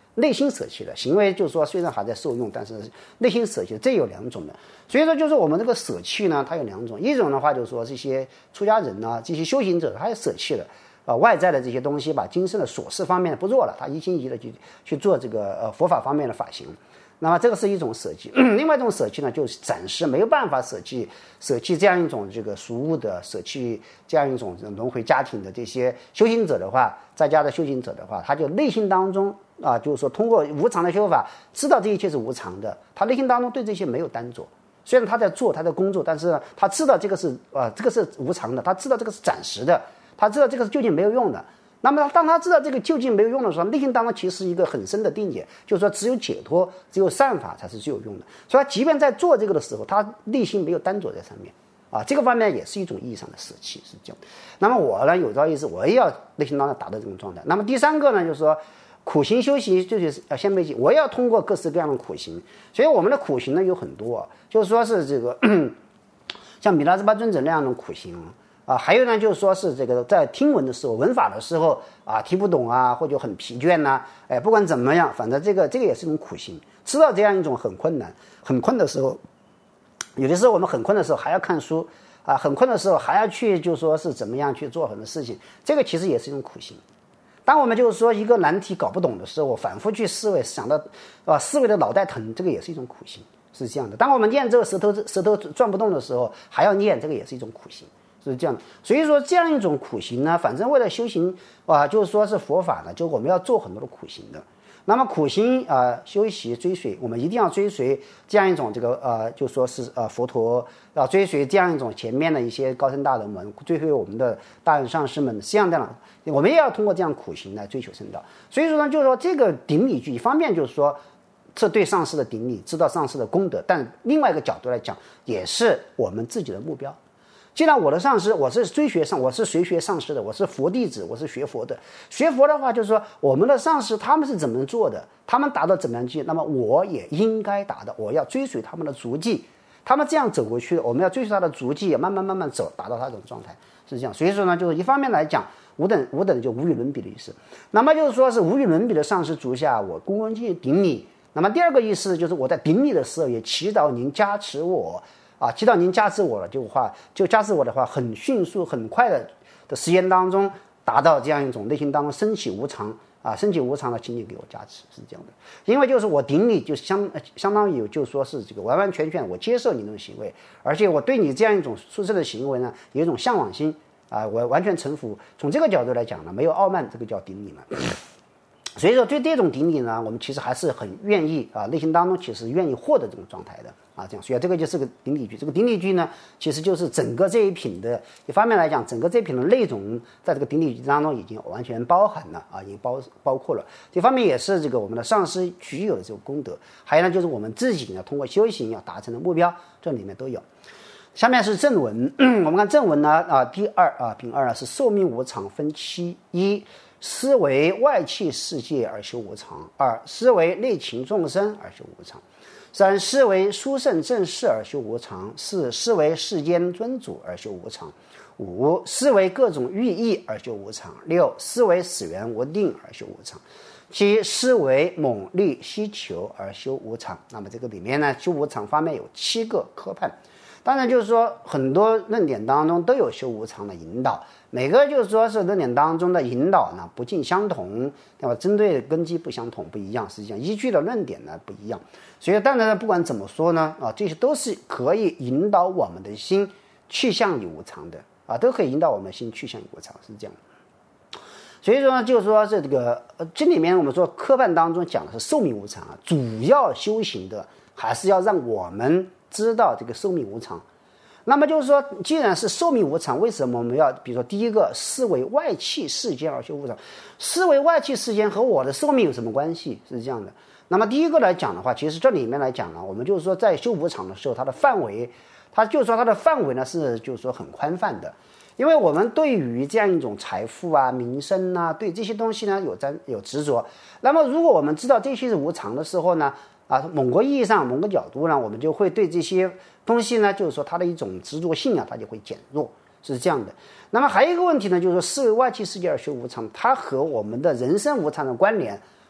Speaker 1: 内心舍弃了，行为就是说虽然还在受用，但是内心舍弃了，这有两种的。所以说就是我们这个舍弃呢，它有两种，一种的话就是说这些出家人呢，这些修行者，他也舍弃了外在的这些东西，把今生的琐事方面的不做了，他一心一意的去做这个佛法方面的法行。那么这个是一种舍弃，另外一种舍弃呢，就是暂时没有办法舍弃这样一种这个俗物的，舍弃这样一种轮回家庭的这些修行者的话，在家的修行者的话，他就内心当中就是说通过无常的修法，知道这一切是无常的，他内心当中对这些没有耽着。虽然他在做他的工作，但是他知道这个是无常的，他知道这个是暂时的，他知道这个是究竟没有用的。那么当他知道这个究竟没有用的时候，内心当中其实是一个很深的定解，就是说只有解脱，只有善法才是最有用的。所以他即便在做这个的时候，他内心没有耽着在上面这个方面也是一种意义上的舍弃，是这样。那么我呢有朝一日我也要内心当中达到这种状态。那么第三个呢，就是说苦行修习就是先辈行，我要通过各式各样的苦行。所以我们的苦行呢有很多就是说是这个像米拉兹巴尊者那样的苦行还有呢，就是说是这个在听闻的时候、闻法的时候听不懂或者很疲倦不管怎么样，反正这个也是一种苦行。知道这样一种很困难、很困的时候，有的时候我们很困的时候还要看书很困的时候还要去，就是说是怎么样去做很多事情，这个其实也是一种苦行。当我们就是说一个难题搞不懂的时候，反复去思维，想到思维的脑袋疼，这个也是一种苦行，是这样的。当我们念这个舌头转不动的时候，还要念，这个也是一种苦行。是这样的。所以说这样一种苦行呢，反正为了修行就是说是佛法呢，就我们要做很多的苦行的。那么苦行修习追随，我们一定要追随这样一种这个就说是佛陀要追随这样一种前面的一些高僧大人们，追随我们的大人上师们，实际上这样我们也要通过这样苦行来追求圣道。所以说呢，就是说这个顶礼句一方面就是说这对上师的顶礼，知道上师的功德，但另外一个角度来讲，也是我们自己的目标。既然我的上师，我是随学上师的，我是佛弟子，我是学佛的。学佛的话，就是说我们的上师他们是怎么做的，他们达到怎么样境，那么我也应该达到，我要追随他们的足迹。他们这样走过去的，我们要追随他的足迹，慢慢走，达到他这种状态，是这样。所以说呢，就是一方面来讲，无等就无与伦比的意思。那么就是说是无与伦比的上师足下，我恭恭敬敬顶礼。那么第二个意思就是我在顶礼的时候，也祈祷您加持我。祈祷您加持我了，就加持我的话，很迅速、很快的时间当中，达到这样一种内心当中升起无常升起无常的请你给我加持，是这样的。因为就是我顶你，就相当于就说是这个完完全全我接受你这种行为，而且我对你这样一种出色的行为呢，有一种向往心我完全臣服。从这个角度来讲呢，没有傲慢，这个叫顶你嘛。所以说对这种顶礼呢，我们其实还是很愿意内心当中其实愿意获得这种状态的这样。所以这个就是个顶礼句。这个顶礼句呢，其实就是整个这一品的一方面来讲，整个这一品的内容在这个顶礼句当中已经完全包含了已经包括了。这方面也是这个我们的上师具有的这种功德。还有呢，就是我们自己呢通过修行要达成的目标，这里面都有。下面是正文，我们看正文呢第二品二是寿命无常分期：一、思为外气世界而修无常；二、思为内情众生而修无常；三、思为殊胜正事而修无常；四、思为世间尊主而修无常；五、思为各种寓意而修无常；六、思为死缘无定而修无常；七、思为猛力希求而修无常。那么这个里面呢，修无常方面有7个科判。当然就是说很多论点当中都有修无常的引导，每个就是说是论点当中的引导呢不尽相同，那么针对的根基不相同不一样，实际上依据的论点呢不一样。所以当然不管怎么说呢这些都是可以引导我们的心去向于无常的都可以引导我们的心去向于无常，是这样。所以说呢，就是说是这里面我们说科判当中讲的是寿命无常主要修行的还是要让我们知道这个寿命无常。那么就是说既然是寿命无常，为什么我们要比如说第一个思为外气世间而修无常？思为外气世间和我的寿命有什么关系？是这样的。那么第一个来讲的话，其实这里面来讲呢，我们就是说在修无常的时候，它的范围呢是就是说很宽泛的。因为我们对于这样一种财富名声对这些东西呢有执着。那么如果我们知道这些是无常的时候呢某个意义上某个角度呢，我们就会对这些东西呢就是说它的一种执着性它就会减弱，是这样的。那么还有一个问题呢，就是说思维外气世界而修无常，它和我们的人生无常的关联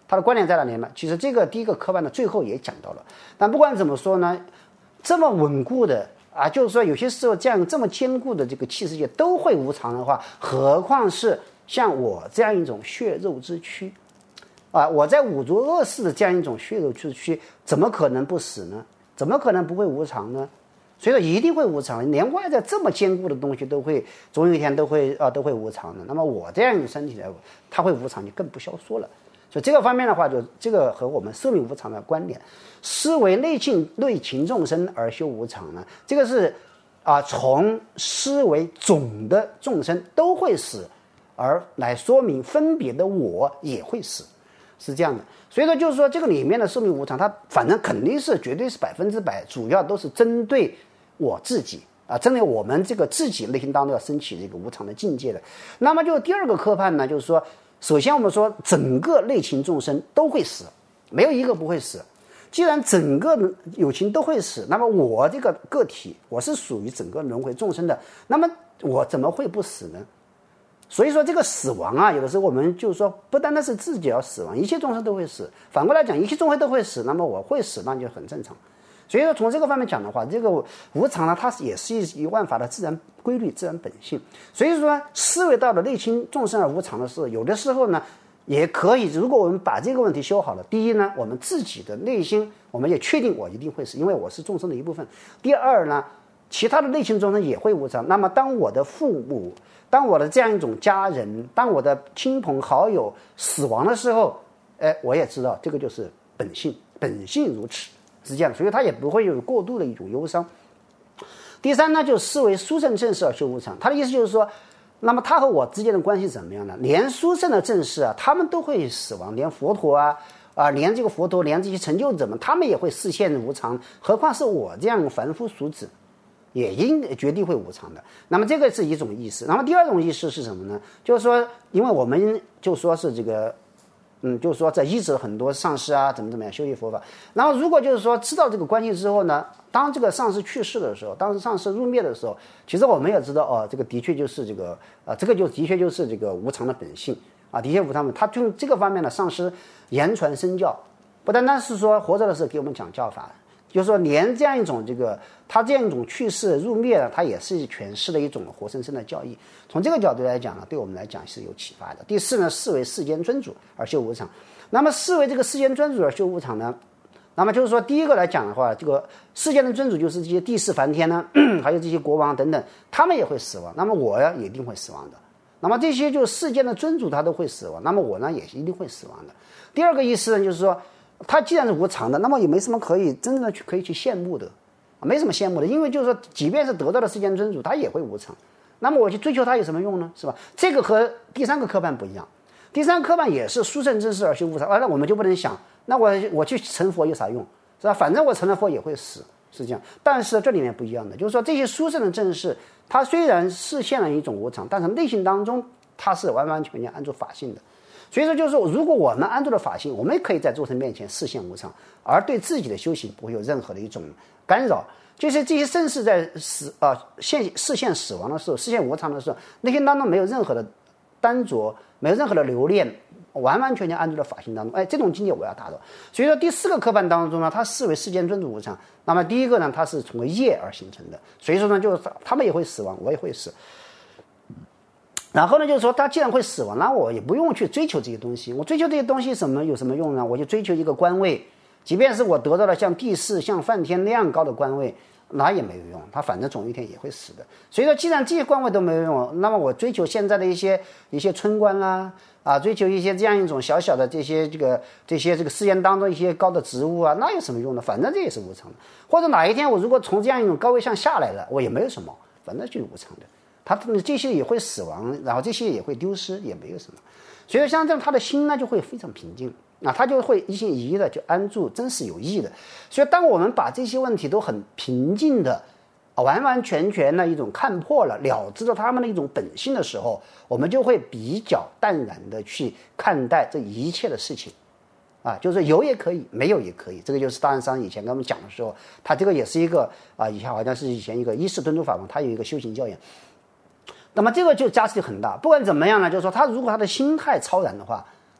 Speaker 1: 它的关联在哪里呢？其实这个第一个科判的最后也讲到了。但不管怎么说呢，这么稳固的啊，就是说有些时候这么坚固的这个气世界都会无常的话，何况是像我这样一种血肉之躯啊，我在五浊恶世的这样一种血肉之躯，怎么可能不死呢？怎么可能不会无常呢？所以说一定会无常，连外在这么坚固的东西都会总有一天都会无常的。那么我这样一个身体来，它会无常就更不消说了。所以这个方面的话，就这个和我们寿命无常的关联，思为内情众生而修无常呢，这个是从思为总的众生都会死，而来说明分别的我也会死，是这样的。所以说就是说这个里面的寿命无常，它反正肯定是绝对是100%，主要都是针对我自己啊，针对我们这个自己内心当中要升起这个无常的境界的。那么就第二个科判呢，就是说首先我们说整个内情众生都会死，没有一个不会死。既然整个有情都会死，那么我这个个体我是属于整个轮回众生的，那么我怎么会不死呢？所以说这个死亡啊，有的时候我们就是说不单单是自己要死亡，一切众生都会死，反过来讲一切众生都会死，那么我会死那就很正常。所以说从这个方面讲的话，这个无常呢，它也是一万法的自然规律、自然本性。所以说思维到了内心众生而无常的时候，有的时候呢也可以，如果我们把这个问题修好了，第一呢，我们自己的内心我们也确定我一定会死，因为我是众生的一部分。第二呢，其他的内心众生也会无常，那么当我的父母，当我的这样一种家人，当我的亲朋好友死亡的时候，我也知道这个就是本性如此，是这样的，所以他也不会有过度的一种忧伤。第三呢，就思为殊胜正事而修无常，他的意思就是说，那么他和我之间的关系怎么样呢？连殊胜的正事啊，他们都会死亡，连佛陀连这个佛陀，连这些成就者们，他们也会视现无常，何况是我这样凡夫俗子，也绝对会无常的。那么这个是一种意思。那么第二种意思是什么呢？就是说，因为我们就说是这个就是说在医治很多上师啊，怎么样修习佛法。然后如果就是说知道这个关系之后呢，当这个上师去世的时候，当上师入灭的时候，其实我们也知道这个的确就是这个这个就的确就是这个无常的本性啊，的确无常的。他就这个方面呢，上师言传身教，不单单是说活着的时候给我们讲教法，就是说连这样一种他这样一种去世入灭呢，他也是诠释了一种活生生的教义。从这个角度来讲呢，对我们来讲是有启发的。第四呢，视为世间尊主而修无常。那么视为这个世间尊主而修无常呢，那么就是说第一个来讲的话，这个世间的尊主就是这些地势梵天呢，还有这些国王等等，他们也会死亡，那么我也一定会死亡的。那么这些就是世间的尊主他都会死亡，那么我呢也是一定会死亡的。第二个意思呢，就是说他既然是无常的，那么也没什么可以真正的可以去羡慕的，没什么羡慕的，因为就是说即便是得到了世间尊主，他也会无常，那么我去追求他有什么用呢？是吧？这个和第三个科判不一样，第三个科判也是殊胜正事而修无常，那我们就不能想，那我去成佛有啥用，是吧？反正我成了佛也会死，是这样。但是这里面不一样的，就是说这些殊胜的正事，它虽然实现了一种无常，但是内心当中它是完完全全按住法性的。所以说就是说，如果我们按住了法性，我们可以在众生面前视现无常，而对自己的修行不会有任何的一种干扰。就是这些圣事在视现死亡的时候，视现无常的时候，内心当中没有任何的单着，没有任何的留恋，完完全全按住了法性当中。这种境界我要达到。所以说第四个科判当中呢，它视为世间尊主无常。那么第一个呢，它是从业而形成的，所以说呢，就是他们也会死亡，我也会死。然后呢，就是说他既然会死亡，那我也不用去追求这些东西。我追求这些东西有什么用呢？我就追求一个官位，即便是我得到了像地势、像梵天那样高的官位，那也没有用，他反正总有一天也会死的。所以说，既然这些官位都没有用，那么我追求现在的一些村官啦，追求一些这样一种小小的这些世间当中一些高的职务啊，那有什么用呢？反正这也是无常的。或者哪一天我如果从这样一种高位上下来了，我也没有什么，反正就是无常的。他这些也会死亡，然后这些也会丢失，也没有什么。所以像这样，他的心呢就会非常平静他就会一心一意的就安住真实有益的。所以当我们把这些问题都很平静的完完全全的一种看破了知了他们的一种本性的时候，我们就会比较淡然的去看待这一切的事情就是有也可以，没有也可以。这个就是大安商以前跟我们讲的时候，他这个也是一个以前好像是以前一个依世敦珠法门，他有一个修行教研。那么这个就加持力很大。不管怎么样呢，就是说他如果他的心态超然的话，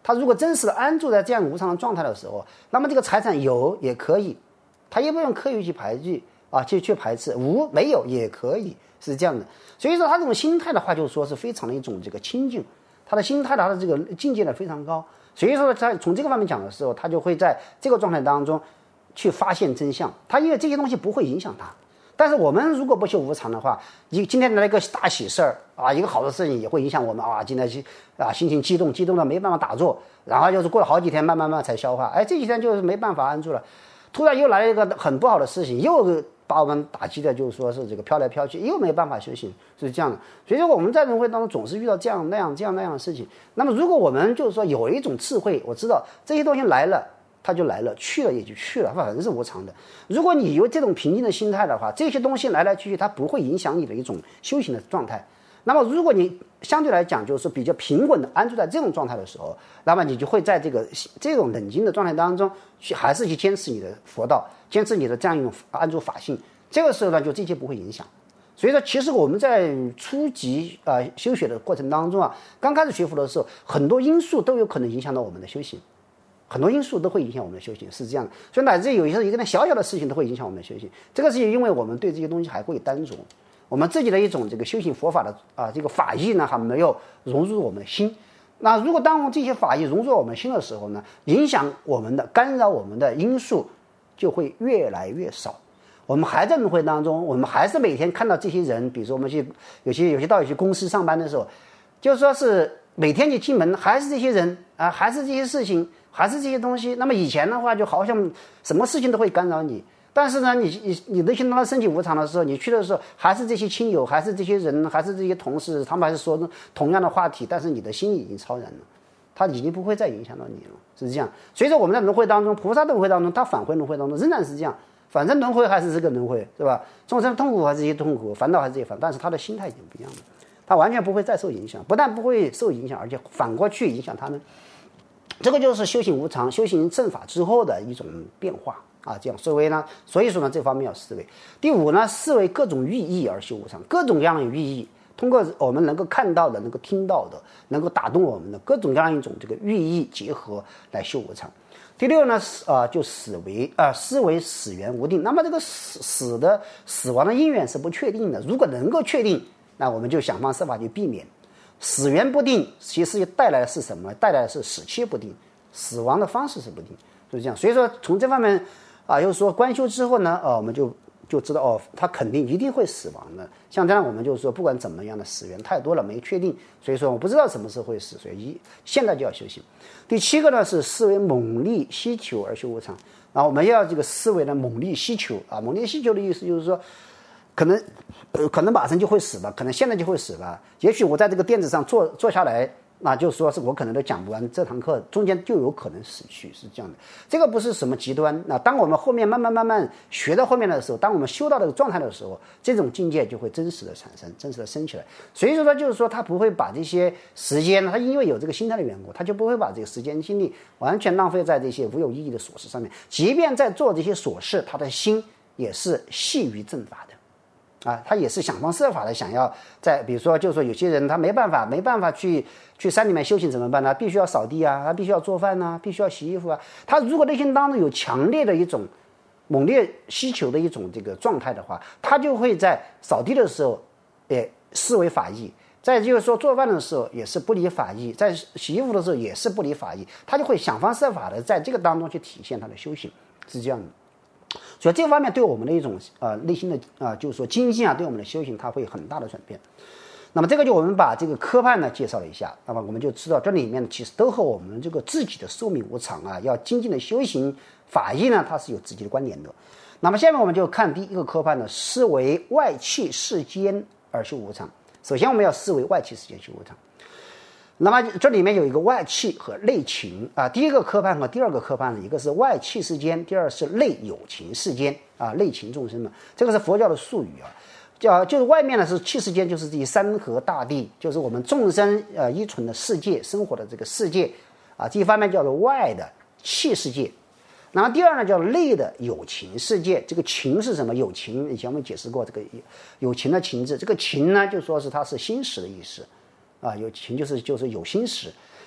Speaker 1: 他如果真实的安住在这样无常的状态的时候，那么这个财产有也可以，他也不用刻意去排拒啊，去排斥，无没有也可以，是这样的。所以说他这种心态的话，就是说是非常的一种这个清净，他的心态他的这个境界呢非常高。所以说他从这个方面讲的时候，他就会在这个状态当中去发现真相。他因为这些东西不会影响他。但是我们如果不修无常的话，今天来一个大喜事儿啊，一个好的事情也会影响我们啊，今天心情激动的没办法打坐，然后就是过了好几天慢慢才消化，哎，这几天就是没办法安住了，突然又来了一个很不好的事情，又把我们打击的就是说是这个飘来飘去，又没办法修行，是这样的。所以说我们在轮回当中总是遇到这样那样的事情。那么如果我们就是说有一种智慧，我知道这些东西来了它就来了，去了也就去了，反正是无常的。如果你有这种平静的心态的话，这些东西来来去去它不会影响你的一种修行的状态。那么如果你相对来讲就是比较平稳的安住在这种状态的时候，那么你就会在这种冷静的状态当中还是去坚持你的佛道，坚持你的这样一种安住法性，这个时候呢就这些不会影响。所以说其实我们在初级修学的过程当中刚开始学佛的时候，很多因素都有可能影响到我们的修行，很多因素都会影响我们的修行，是这样的。所以乃至有一个小小的事情都会影响我们的修行，这个是因为我们对这些东西还会单着，我们自己的一种这个修行佛法的这个法义呢还没有融入我们的心。那如果当这些法义融入我们心的时候呢，影响我们的干扰我们的因素就会越来越少。我们还在轮回当中，我们还是每天看到这些人，比如说我们去有些到有些公司上班的时候，就是说是每天你进门还是这些人还是这些事情，还是这些东西。那么以前的话就好像什么事情都会干扰你，但是呢你内心当他身体无常的时候，你去的时候还是这些亲友，还是这些人，还是这些同事，他们还是说同样的话题，但是你的心已经超然了，他已经不会再影响到你了，是这样。所以说我们在轮回当中，菩萨轮回当中，他返回轮回当中仍然是这样，反正轮回还是这个轮回，是吧？众生痛苦还是这些痛苦，烦恼还是这些烦恼，但是他的心态已经不一样了，他完全不会再受影响，不但不会受影响，而且反过去影响他们。这个就是修行无常、修行正法之后的一种变化这样思维呢，所以说呢，这方面要思维。第五呢，思维各种寓意而修无常，各种各样的寓意，通过我们能够看到的、能够听到的、能够打动我们的各种各样一种这个寓意结合来修无常。第六呢，就思维死缘无定。那么这个死亡的因缘是不确定的，如果能够确定，那我们就想方设法去避免。死缘不定，其实带来的是什么？带来的是死期不定，死亡的方式是不定，就是这样。所以说从这方面就是说观修之后呢，我们就知道他肯定一定会死亡的。像这样我们就是说不管怎么样的死缘太多了没确定，所以说我不知道什么时候会死，所以现在就要修行。第七个呢是思维猛力希求而修无常，然后我们要这个思维的猛力希求猛力希求的意思就是说可能马上就会死吧，可能现在就会死吧，也许我在这个垫子上坐下来，那就说是我可能都讲不完这堂课，中间就有可能死去，是这样的。这个不是什么极端。那当我们后面慢慢学到后面的时候，当我们修到这个状态的时候，这种境界就会真实的产生，真实的升起来。所以说就是说他不会把这些时间，他因为有这个心态的缘故，他就不会把这个时间精力完全浪费在这些无有意义的琐事上面。即便在做这些琐事，他的心也是系于正法的。他也是想方设法的想要在，比如说就是说有些人他没办法去山里面修行怎么办呢？必须要扫地他必须要做饭必须要洗衣服他如果内心当中有强烈的一种猛烈需求的一种这个状态的话，他就会在扫地的时候视为法义，在就是说做饭的时候也是不离法义，在洗衣服的时候也是不离法义，他就会想方设法的在这个当中去体现他的修行，是这样的。所以这方面对我们的一种内心的就是说精进对我们的修行它会很大的转变。那么这个就我们把这个科判呢介绍了一下，那么我们就知道这里面其实都和我们这个自己的寿命无常要精进的修行法义呢它是有直接的关联的。那么下面我们就看第一个科判呢，思维外气世间而修无常。首先我们要思维外气世间修无常。那么这里面有一个外气和内情第一个科判和第二个科判呢，一个是外气世间，第二是内有情世间内情众生嘛，这个是佛教的术语就是外面呢是气世间，就是这些山河大地，就是我们众生依存的世界，生活的这个世界这一方面叫做外的气世界。然后第二呢叫内的有情世界，这个情是什么？有情以前我们解释过，这个有情的情字，这个情呢就说是它是心识的意思有情就是有心识。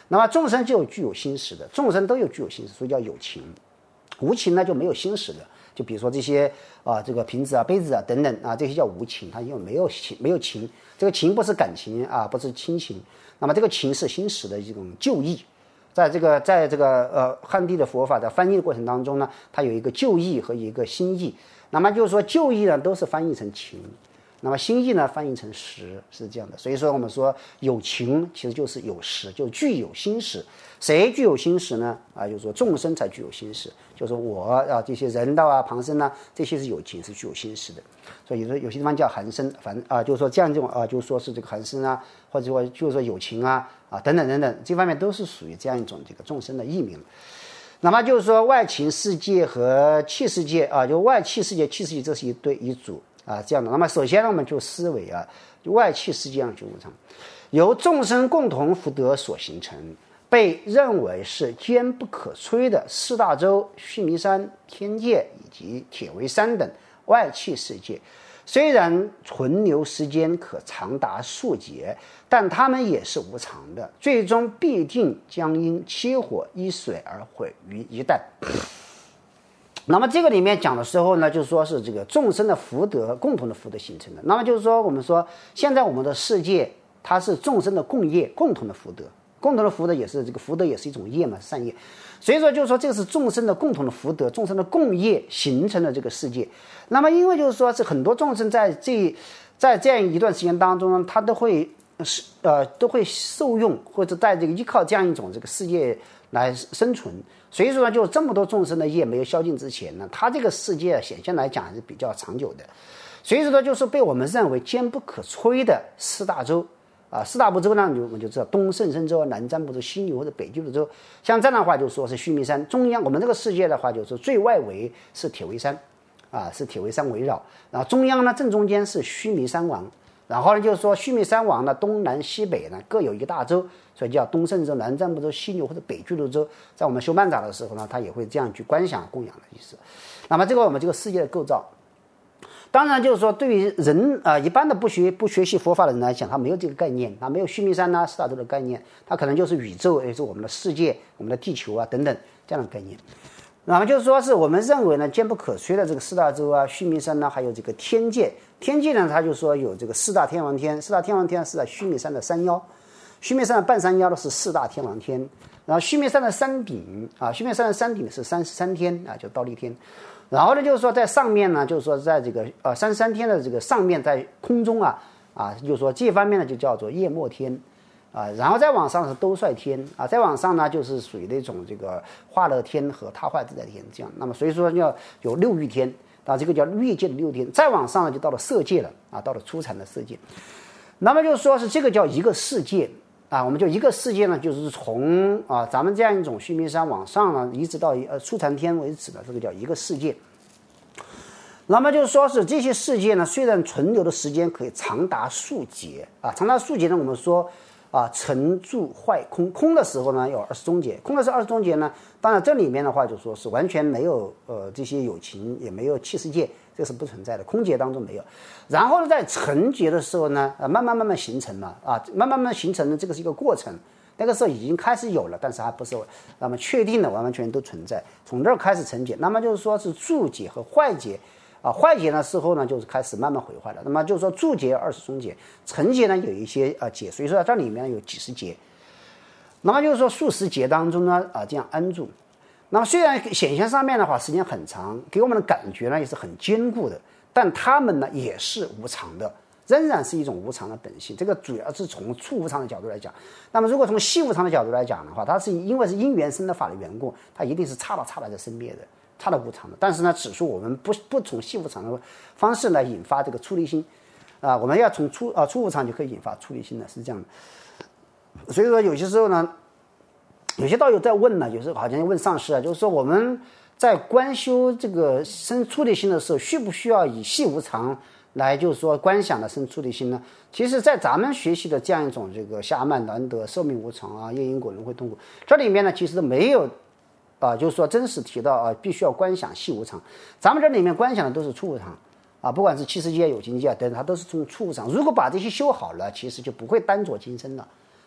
Speaker 1: 那么众生就有具有心识的，众生都有具有心识，所以叫有情。无情呢就没有心识的，就比如说这些这个瓶子啊、杯子啊等等啊，这些叫无情，它因为没有情，这个情不是感情啊，不是亲情，那么这个情是心识的一种旧义。在这个汉地的佛法在翻译的过程当中呢，它有一个旧义和一个新义。那么就是说旧义呢都是翻译成情，那么新义呢翻译成识，是这样的。所以说我们说有情其实就是有识，就具有心识。谁具有心识呢？就是说众生才具有心识，就是我这些人道啊、旁生啊，这些是有情，是具有心识的。所以有些地方叫寒生，就是说这样这种就是说是这个寒生啊，或者说就是说有情啊等等等等，这方面都是属于这样一种这个众生的义名。那么就是说外情世界和气世界就外气世界、气世界这是一组这样的。那么首先呢，我们就思维外气世界上就无常，由众生共同福德所形成，被认为是坚不可摧的四大洲、须弥山、天界以及铁围山等外气世界。虽然存留时间可长达数劫，但它们也是无常的，最终必定将因起火依水而毁于一旦。那么这个里面讲的时候呢，就是说是这个众生的福德共同的福德形成的。那么就是说我们说现在我们的世界它是众生的共业，共同的福德，共同的福德也是这个福德也是一种业嘛，善业。所以说就是说这个是众生的共同的福德，众生的共业形成了这个世界。那么因为就是说是很多众生在这样一段时间当中呢，他都会受用或者在这个依靠这样一种这个世界来生存。所以说呢，就这么多众生的业没有消尽之前呢，他这个世界显现来讲还是比较长久的。所以说呢，就是被我们认为坚不可摧的四大洲。四大部洲呢，我们就知道东胜神州、南瞻部洲、西牛或者北俱泸州。像这样的话，就说是须弥山中央，我们这个世界的话，就是最外围是铁围山，是铁围山围绕。然后中央呢，正中间是须弥山王。然后呢，就是说须弥山王呢，东南西北呢各有一个大洲，所以叫东胜州、南瞻部洲、西牛或者北俱泸州。在我们修曼荼的时候呢，他也会这样去观想供养的意思。那么这个我们这个世界的构造。当然，就是说，对于人一般的不学习佛法的人来讲，他没有这个概念，他没有须弥山四大洲的概念，他可能就是宇宙，也是我们的世界、我们的地球等等这样的概念。那么就是说是我们认为呢，坚不可摧的这个四大洲须弥山还有这个天界。天界呢，他就说有这个四大天王天，四大天王天是在须弥山的山腰，须弥山的半山腰的是四大天王天，然后须弥山的山顶须弥山的山顶是33天叫倒立天。然后呢，就是说在上面呢，就是说在这个33天的这个上面，在空中就是说这方面呢就叫做夜末天然后再往上是兜率天再往上呢就是属于那种这个化乐天和他化自在天这样。那么所以说要有六欲天这个叫欲界的六天。再往上呢就到了色界了到了初禅的色界。那么就是说是这个叫一个世界我们就一个世界呢，就是从咱们这样一种须弥山往上呢，一直到初禅天为止的，这个叫一个世界。那么就是说是这些世界呢，虽然存留的时间可以长达数劫长达数劫呢，我们说成住坏空，空的时候呢有20中劫，空的是20中劫呢，当然这里面的话就说是完全没有这些有情，也没有气世界，这是不存在的，空劫当中没有。然后呢，在成劫的时候呢，慢慢形成了慢慢形成的这个是一个过程。那个时候已经开始有了，但是还不是那么确定的完全都存在。从这儿开始成劫，那么就是说是住劫和坏劫坏劫的时候呢，就是开始慢慢毁坏了。那么就是说住劫20中劫，成劫呢有一些劫，所以说这里面有几十劫。那么就是说数十劫当中呢这样安住。那么虽然显现上面的话时间很长，给我们的感觉呢也是很坚固的，但它们呢也是无常的，仍然是一种无常的本性。这个主要是从粗无常的角度来讲。那么如果从细无常的角度来讲的话，它是因为是因缘生的法的缘故，它一定是差到在生灭的，差到无常的。但是呢，只是我们不从细无常的方式来引发这个出离心我们要从粗无常就可以引发出离心的，是这样的。所以说有些时候呢，有些道友在问呢，有时候好像问上师就是说我们在观修这个生出离心的时候，需不需要以细无常来就是说观想的生出离心呢？其实在咱们学习的这样一种这个暇慢难得、寿命无常业因果轮回痛苦，这里面呢其实都没有就是说真实提到必须要观想细无常。咱们这里面观想的都是粗无常不管是七世界有情界等，它都是从粗无常。如果把这些修好了，其实就不会单着今生了。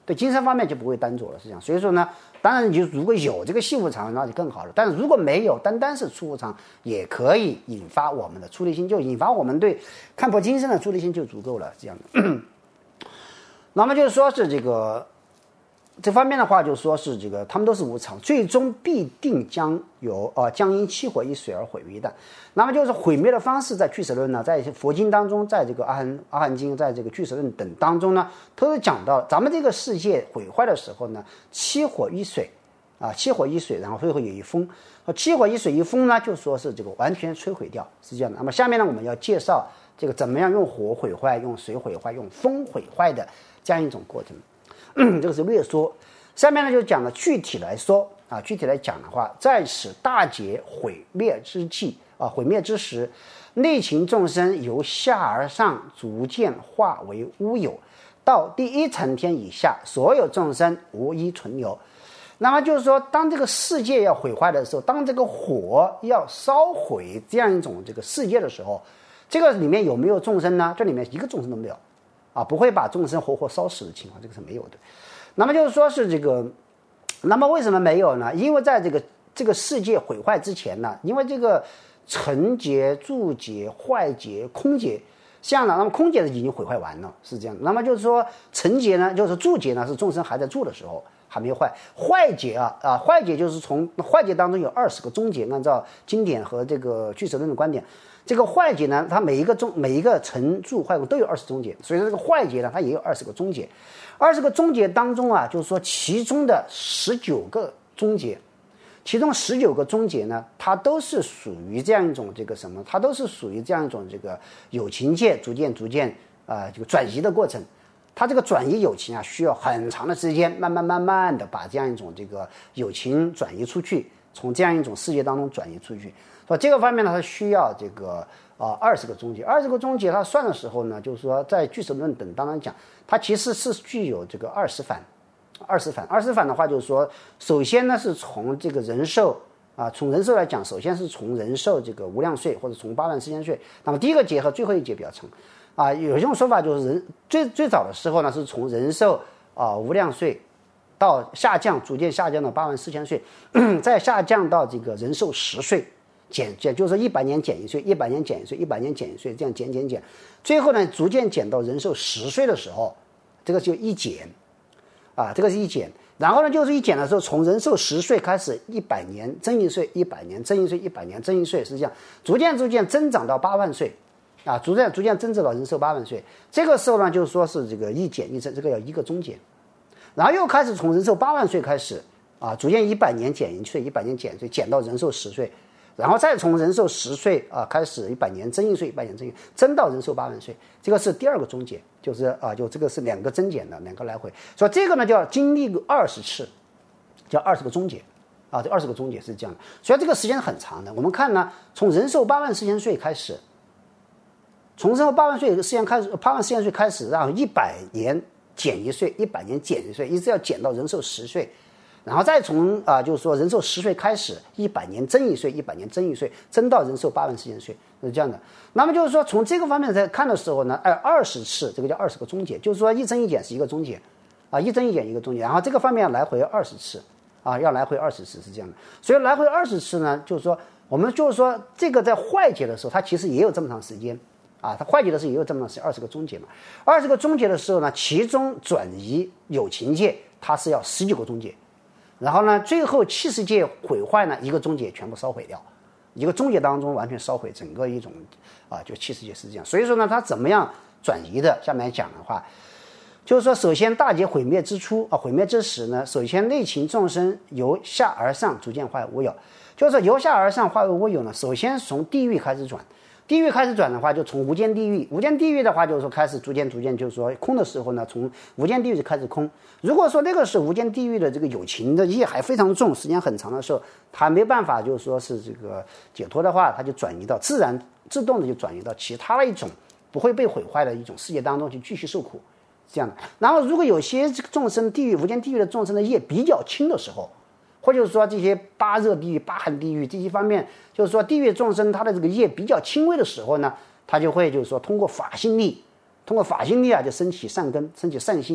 Speaker 1: 对精神方面就不会耽着了，是这样。所以说呢，当然你如果有这个系无常，那就更好了。但是如果没有，单是出无常，也可以引发我们的出离心，就引发我们对看破今生的出离心就足够了，这样的。那么就是说是这方面的话，就说是他们都是无常，最终必定将因七火一水而毁于一旦。那么就是毁灭的方式，在俱舍论呢，在佛经当中，在这个阿含经，在这个俱舍论等当中呢，都是讲到咱们这个世界毁坏的时候呢，七火一水七火一水，然后会有一风，七火一水一风呢，就说是完全摧毁掉，是这样的。那么下面呢，我们要介绍怎么样用火毁坏、用水毁坏、用风毁坏的这样一种过程。这个是略说，下面呢就讲了具体来说具体来讲的话，在此大劫毁灭之际毁灭之时，内情众生由下而上逐渐化为乌有，到第一层天以下，所有众生无一存留。那么就是说，当这个世界要毁坏的时候，当这个火要烧毁这样一种世界的时候，这个里面有没有众生呢？这里面一个众生都没有不会把众生活活烧死的情况，这个是没有的。那么就是说是那么为什么没有呢？因为在这个世界毁坏之前呢，因为成劫、住劫、坏劫、空劫像那么空劫已经毁坏完了，是这样的。那么就是说成劫呢，就是住劫呢，是众生还在住的时候还没有坏。坏劫坏劫就是从坏劫当中有20个中劫，按照经典和俱舍论的观点，这个坏劫呢，它每一个成住坏空都有20中劫，所以说这个坏劫呢，它也有20个中劫。20个中劫当中就是说其中的19个中劫，其中19个中劫呢，它都是属于这样一种它都是属于这样一种有情界逐渐转移的过程。它这个转移有情需要很长的时间，慢慢的把这样一种有情转移出去，从这样一种世界当中转移出去。所以这个方面呢，它需要20个中劫。20个中劫它算的时候呢，就是说在俱舍论等当中讲，它其实是具有20反。20反的话，就是说首先呢是从人寿从人寿来讲，首先是从人寿无量岁，或者从84000岁。那么第一个劫和最后一劫比较长有一种说法就是最早的时候呢，是从人寿无量岁到下降，逐渐下降到84000岁，再下降到人寿10岁，减就是100年减1岁，100年减1岁，100年减1岁，这样减，最后呢逐渐减到人寿10岁的时候，这个就一减这个是一减。然后呢就是一减的时候，从人寿10岁开始，100年增1岁，100年增1岁，100年增1岁，是这样逐渐增长到8万岁逐渐增长到人寿8万岁。这个时候呢，就是说是一减一增，这个要一个中减。然后又开始从人寿8万岁开始逐渐100年减1岁，100年减1岁，减到人寿10岁，然后再从人寿10岁开始100年增1岁，100年增1岁，增到人寿8万岁。这个是第2个中减，就是就这个是2个增减的，2个来回。所以这个呢叫经历20次，叫20个中减这20个中减是这样的。所以这个时间很长的。我们看呢，从人寿84000岁开始，从人寿8万岁8万4000岁开始，然后100年减1岁，100年减1岁，一直要减到人寿10岁，然后再从就是说人寿10岁开始，100年增1岁，100年增1岁，增到人寿84000岁，是这样的。那么就是说从这个方面在看的时候呢，20次，这个叫20个中减，就是说一增一减是一个中减一增一减一个中减，然后这个方面要来回20次要来回20次，是这样的。所以来回20次呢，就是说我们就是说这个在坏劫的时候，它其实也有这么长时间它坏劫的时候也有这么长时间，20个中劫嘛。20个中劫的时候呢，其中转移有情界它是要19个中劫，然后呢最后70界毁坏呢，一个中劫全部烧毁掉，一个中劫当中完全烧毁整个一种就70界是这样。所以说呢，它怎么样转移的？下面讲的话，就是说首先大劫毁灭之初毁灭之时呢，首先内情众生由下而上逐渐化为无有，就是说由下而上化为无有呢，首先从地狱开始转。地狱开始转的话，就从无间地狱，无间地狱的话就是说开始逐渐就是说空的时候呢，从无间地狱就开始空。如果说那个是无间地狱的有情的业还非常重，时间很长的时候，他没办法就是说是解脱的话，他就转移到自动的就转移到其他的一种不会被毁坏的一种世界当中去继续受苦，这样的。然后如果有些众生无间地狱的众生的业比较轻的时候，或者说这些8热地狱、8寒地狱这些方面，就是说地狱众生他的业比较轻微的时候呢，他就会就是说通过法心力就升起善根，升起善心。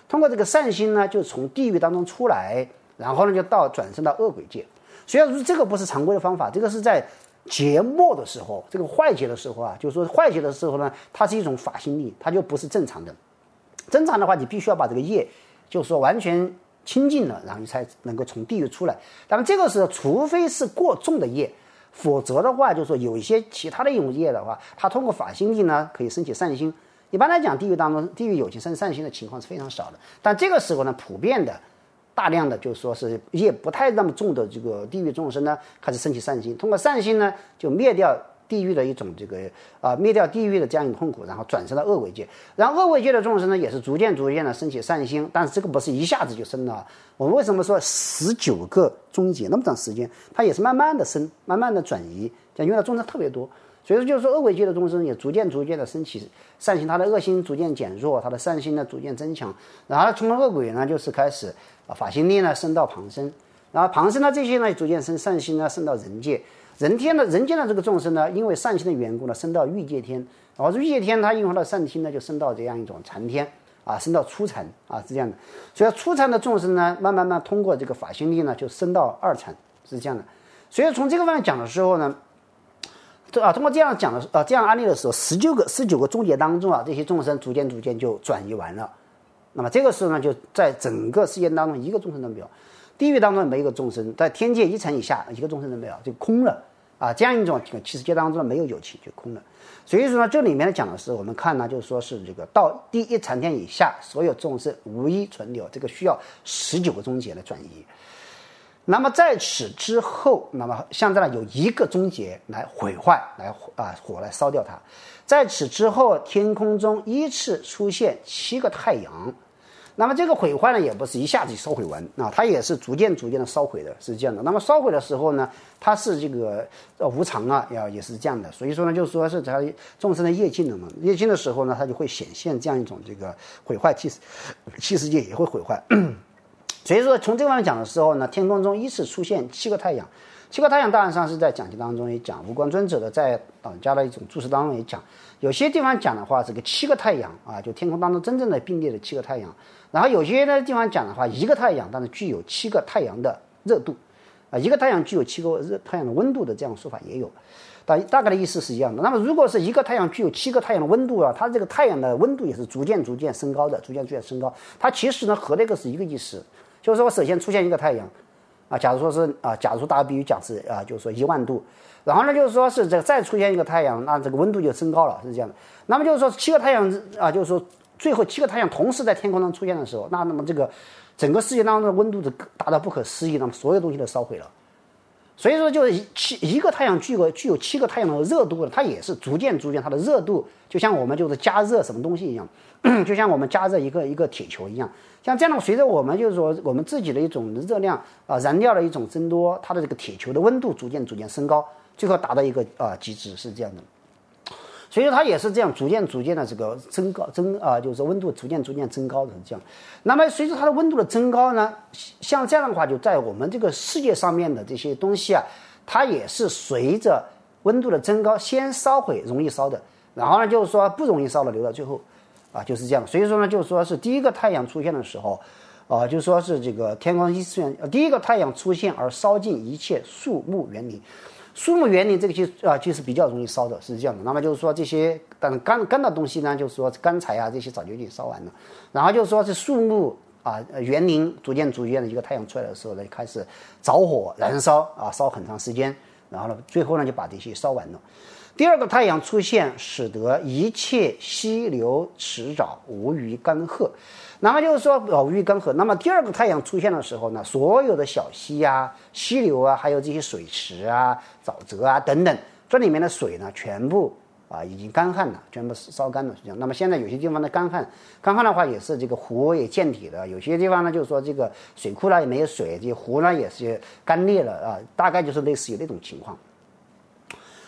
Speaker 1: 通过这个善心呢，就从地狱当中出来，然后呢就转生到恶鬼界。虽然说这个不是常规的方法，这个是在劫末的时候，这个坏劫的时候啊，就是说坏劫的时候呢，它是一种法心力，它就不是正常的。正常的话，你必须要把这个业，就是说完全清净了，然后你才能够从地狱出来。那么这个时候，除非是过重的业，否则的话，就是说有一些其他的一种业的话，它通过法心力呢，可以升起善心。一般来讲，地狱当中，地狱有情生善心的情况是非常少的。但这个时候呢，普遍的、大量的，就是说是业不太那么重的这个地狱众生呢，开始升起善心，通过善心呢，就灭掉地狱的一种这个灭掉地狱的这样一种痛苦，然后转生到恶鬼界。然后恶鬼界的众生呢，也是逐渐的升起善心，但是这个不是一下子就升了。我们为什么说19个终结那么长时间？它也是慢慢的升，慢慢的转移，因为它众生特别多。所以说，就是说，恶鬼界的众生也逐渐的升起善心，他的恶心逐渐减弱，他的善心呢逐渐增强。然后从恶鬼呢，就是开始法心力呢升到旁生，然后旁生呢这些呢逐渐升善心呢升到人界，人间的这个众生呢，因为善心的缘故呢升到欲界天，然后欲界天他因为他的善心呢就升到这样一种禅天啊，升到初禅啊，是这样的。所以初禅的众生呢，慢慢通过这个法心力呢就升到二禅，是这样的。所以从这个方面讲的时候呢。通过这样讲的这样案例的时候，19个终结当中啊，这些众生逐渐就转移完了。那么这个时候呢，就在整个世界当中一个众生都没有，地狱当中没有一个众生，在天界1层以下一个众生都没有，就空了啊。这样一种七世界当中没有有情，就空了。所以说呢，这里面讲的是我们看呢，就是说是这个到第1禅天以下，所有众生无一存留，这个需要19个终结来转移。那么在此之后，那么现在呢有一个终结来毁坏，火来烧掉它。在此之后，天空中依次出现7个太阳。那么这个毁坏呢，也不是一下子烧毁完啊，它也是逐渐的烧毁的，是这样的。那么烧毁的时候呢，它是这个无常啊，也是这样的。所以说呢，就是说是它众生的业尽了嘛，业尽的时候呢，它就会显现这样一种这个毁坏，七世界也会毁坏。所以说，从这个方面讲的时候呢，天空中依次出现7个太阳。7个太阳，当然上是在讲经当中也讲，无光尊者的在老人家的一种注释当中也讲，有些地方讲的话，这个7个太阳啊，就天空当中真正的并列的7个太阳。然后有些的地方讲的话，一个太阳，但是具有7个太阳的热度，一个太阳具有7个太阳的温度的这样说法也有。大概的意思是一样的。那么如果是一个太阳具有7个太阳的温度啊，它这个太阳的温度也是逐渐升高的，逐渐升高。它其实呢和那个是一个意思。就是说，首先出现一个太阳，假如说打个比喻讲是就是说1万度，然后呢，就是说是这个再出现一个太阳，那这个温度就升高了，是这样的。那么就是说7个太阳就是说最后7个太阳同时在天空中出现的时候，那么这个整个世界当中的温度达到不可思议，那么所有东西都烧毁了。所以说，就是一个太阳具有7个太阳的热度，它也是逐渐它的热度，就像我们就是加热什么东西一样，就像我们加热一个铁球一样。像这样的，随着我们就是说我们自己的一种热量燃料的一种增多，它的这个铁球的温度逐渐升高，最后达到一个极致，是这样的。所以说它也是这样逐渐的这个就是温度逐渐增高的是这样。那么随着它的温度的增高呢，像这样的话，就在我们这个世界上面的这些东西啊，它也是随着温度的增高先烧毁，容易烧的，然后呢就是说不容易烧的留到最后就是这样。所以说呢，就是说是第一个太阳出现的时候就是说是这个天空一次元第一个太阳出现而烧尽一切树木园林。树木园林这个就是比较容易烧的，是这样的。那么就是说这些干的东西呢，就是说干柴这些早就已经烧完了。然后就是说是树木园林逐渐的一个太阳出来的时候呢，开始着火燃烧烧很长时间，然后呢最后呢就把这些烧完了。第二个太阳出现，使得一切溪流池沼无于干涸。那么就是说无于干涸。那么第二个太阳出现的时候呢，所有的小溪溪流还有这些水池沼泽等等，这里面的水呢全部已经干旱了，全部烧干了，是这样。那么现在有些地方的干旱的话，也是这个湖也见底了，有些地方呢就是说这个水库呢也没有水，这些湖呢也是干裂了大概就是类似于那种情况。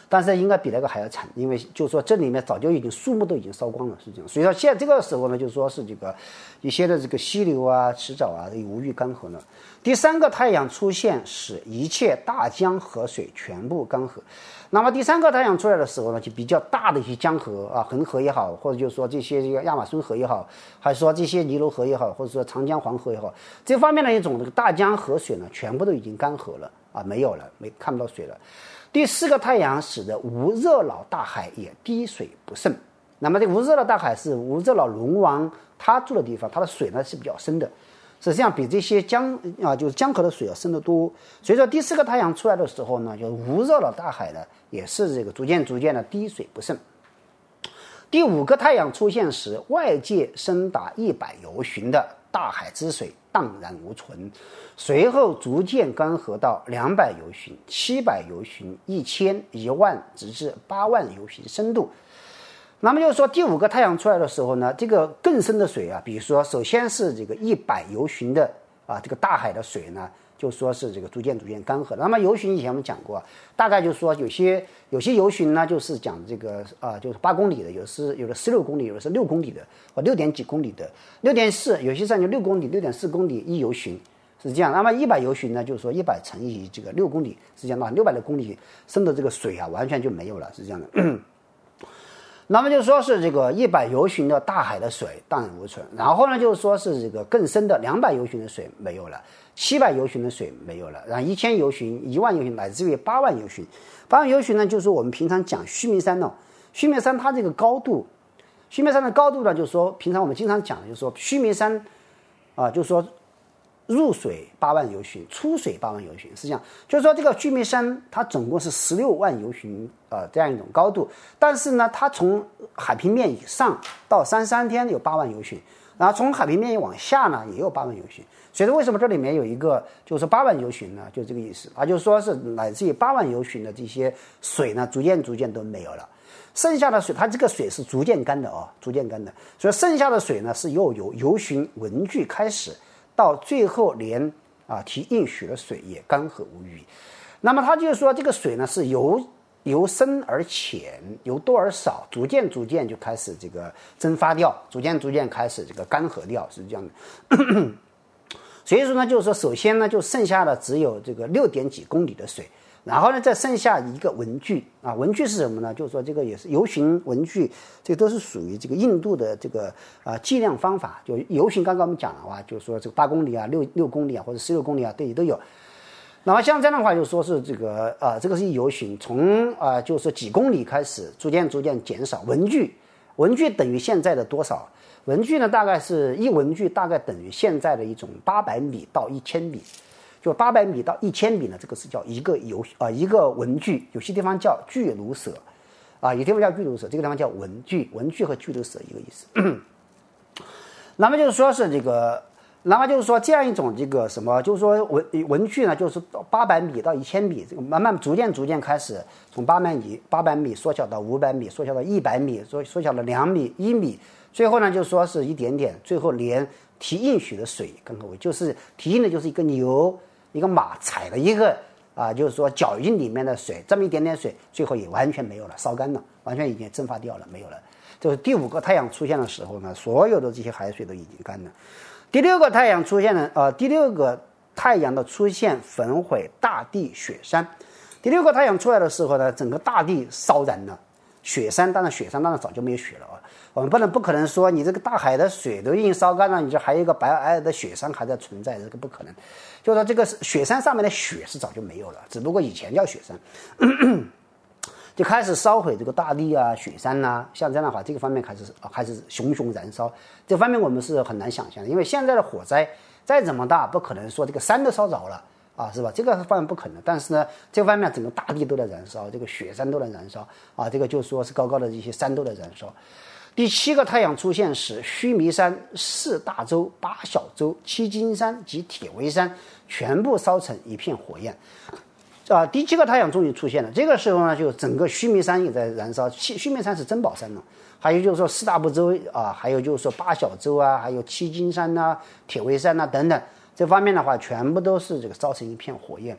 Speaker 1: 但是应该比那个还要惨，因为就是说这里面早就已经树木都已经烧光了，是这样。所以说现在这个时候呢，就说是这个一些的这个溪流啊、池沼啊无欲干涸了。第三个太阳出现使一切大江河水全部干涸。那么第三个太阳出来的时候呢，就比较大的一些江河啊，恒河也好，或者就是说这些亚马孙河也好，还是说这些尼罗河也好，或者说长江黄河也好，这方面的一种这个大江河水呢，全部都已经干涸了啊，没有了，看不到水了。第四个太阳使得无热老大海也滴水不胜。那么这个无热老大海是无热老龙王他住的地方，它的水呢是比较深的，实际上比这些就是江河的水要深得多。所以说第四个太阳出来的时候呢，就无热老大海呢也是这个逐渐的滴水不胜。第五个太阳出现时，外界深达100由旬的大海之水荡然无存，随后逐渐干涸到200由旬、700由旬、1000、10000，直至8万由旬深度。那么就是说第五个太阳出来的时候呢，这个更深的水啊，比如说首先是这个100由旬的这个大海的水呢，就说是这个逐渐干涸。那么由旬以前我们讲过，大概就是说有些由旬呢，就是讲这个就是8公里的，有的16公里，有的是6公里的，或6点几公里的，6.4，有些上就6公里、6.4公里1由旬是这样。那么100由旬呢，就是说100乘以这个6公里，是这样的，600多公里深的这个水啊，完全就没有了，是这样的。那么就说是这个100由旬的大海的水荡然无存，然后呢就是说是这个更深的200由旬的水没有了，700由旬的水没有了，然后1000由旬、10000由旬，乃至于8万由旬。8万由旬呢，就是我们平常讲须弥山呢，须弥山它这个高度，须弥山的高度呢，就是说平常我们经常讲的，就是说须弥山就是说入水8万由旬，出水8万由旬，实际上就是说这个须弥山它总共是16万由旬这样一种高度，但是呢它从海平面以上到33天有8万由旬，然后从海平面往下呢也有8万由旬。所以说为什么这里面有一个就是8万由旬呢？就这个意思，它就说是乃至于8万由旬的这些水呢逐渐都没有了，剩下的水它这个水是逐渐干的，所以剩下的水呢是由由旬文具开始，到最后连提应许的水也干涸无余。那么他就是说这个水呢是由深而浅，由多而少，逐渐就开始这个蒸发掉，逐渐开始这个干涸掉，是这样的。所以说呢，就是说首先呢就剩下的只有这个6点几公里的水，然后呢再剩下一个文具文具是什么呢？就是说这个也是由旬文具，这个都是属于这个印度的这个计量方法。就由旬刚刚我们讲的话，就是说这个8公里6公里或者16公里都有。那么像这样的话，就说是这个这个是由旬，从就是几公里开始逐渐减少。文具等于现在的多少？文具呢大概是一文具大概等于现在的一种800米到1000米。就800米到1000米呢，这个是叫一个文具，有些地方叫巨卢舍有些地方叫巨卢舍，这个地方叫文具和巨卢舍一个意思。那么就是说是这个，那么就是说这样一种这个什么，就是说文具呢，就是800米到1000米，这个慢慢逐渐开始从800米缩小到500米，缩小到100米，缩小了2米、1米，最后呢就说是一点点，最后连提应许的水跟各位，就是提应的就是一个牛一个马踩了一个就是说脚印里面的水，这么一点点水，最后也完全没有了，烧干了，完全已经蒸发掉了，没有了。就是第5个太阳出现的时候呢，所有的这些海水都已经干了。第6个太阳出现了，第6个太阳的出现焚毁大地雪山。第6个太阳出来的时候呢，整个大地烧燃了，雪山当然早就没有雪了我们不可能说你这个大海的水都已经烧干了，你这还有一个白皑皑的雪山还在存在，这个不可能。就是说这个雪山上面的雪是早就没有了，只不过以前叫雪山。就开始烧毁这个大地雪山像这样的话，这个方面开始熊燃烧。这方面我们是很难想象的，因为现在的火灾再怎么大，不可能说这个山都烧着了是吧？这个方面不可能。但是呢，这方面整个大地都在燃烧，这个雪山都在燃烧这个就说是高高的这些山都在燃烧。第7个太阳出现时，须弥山4大洲、8小洲、七金山及铁围山全部烧成一片火焰。第7个太阳终于出现了，这个时候呢，就整个须弥山也在燃烧。须弥山是珍宝山了，还有就是说4大部洲还有就是说8小洲还有七金山铁围山等等，这方面的话全部都是这个烧成一片火焰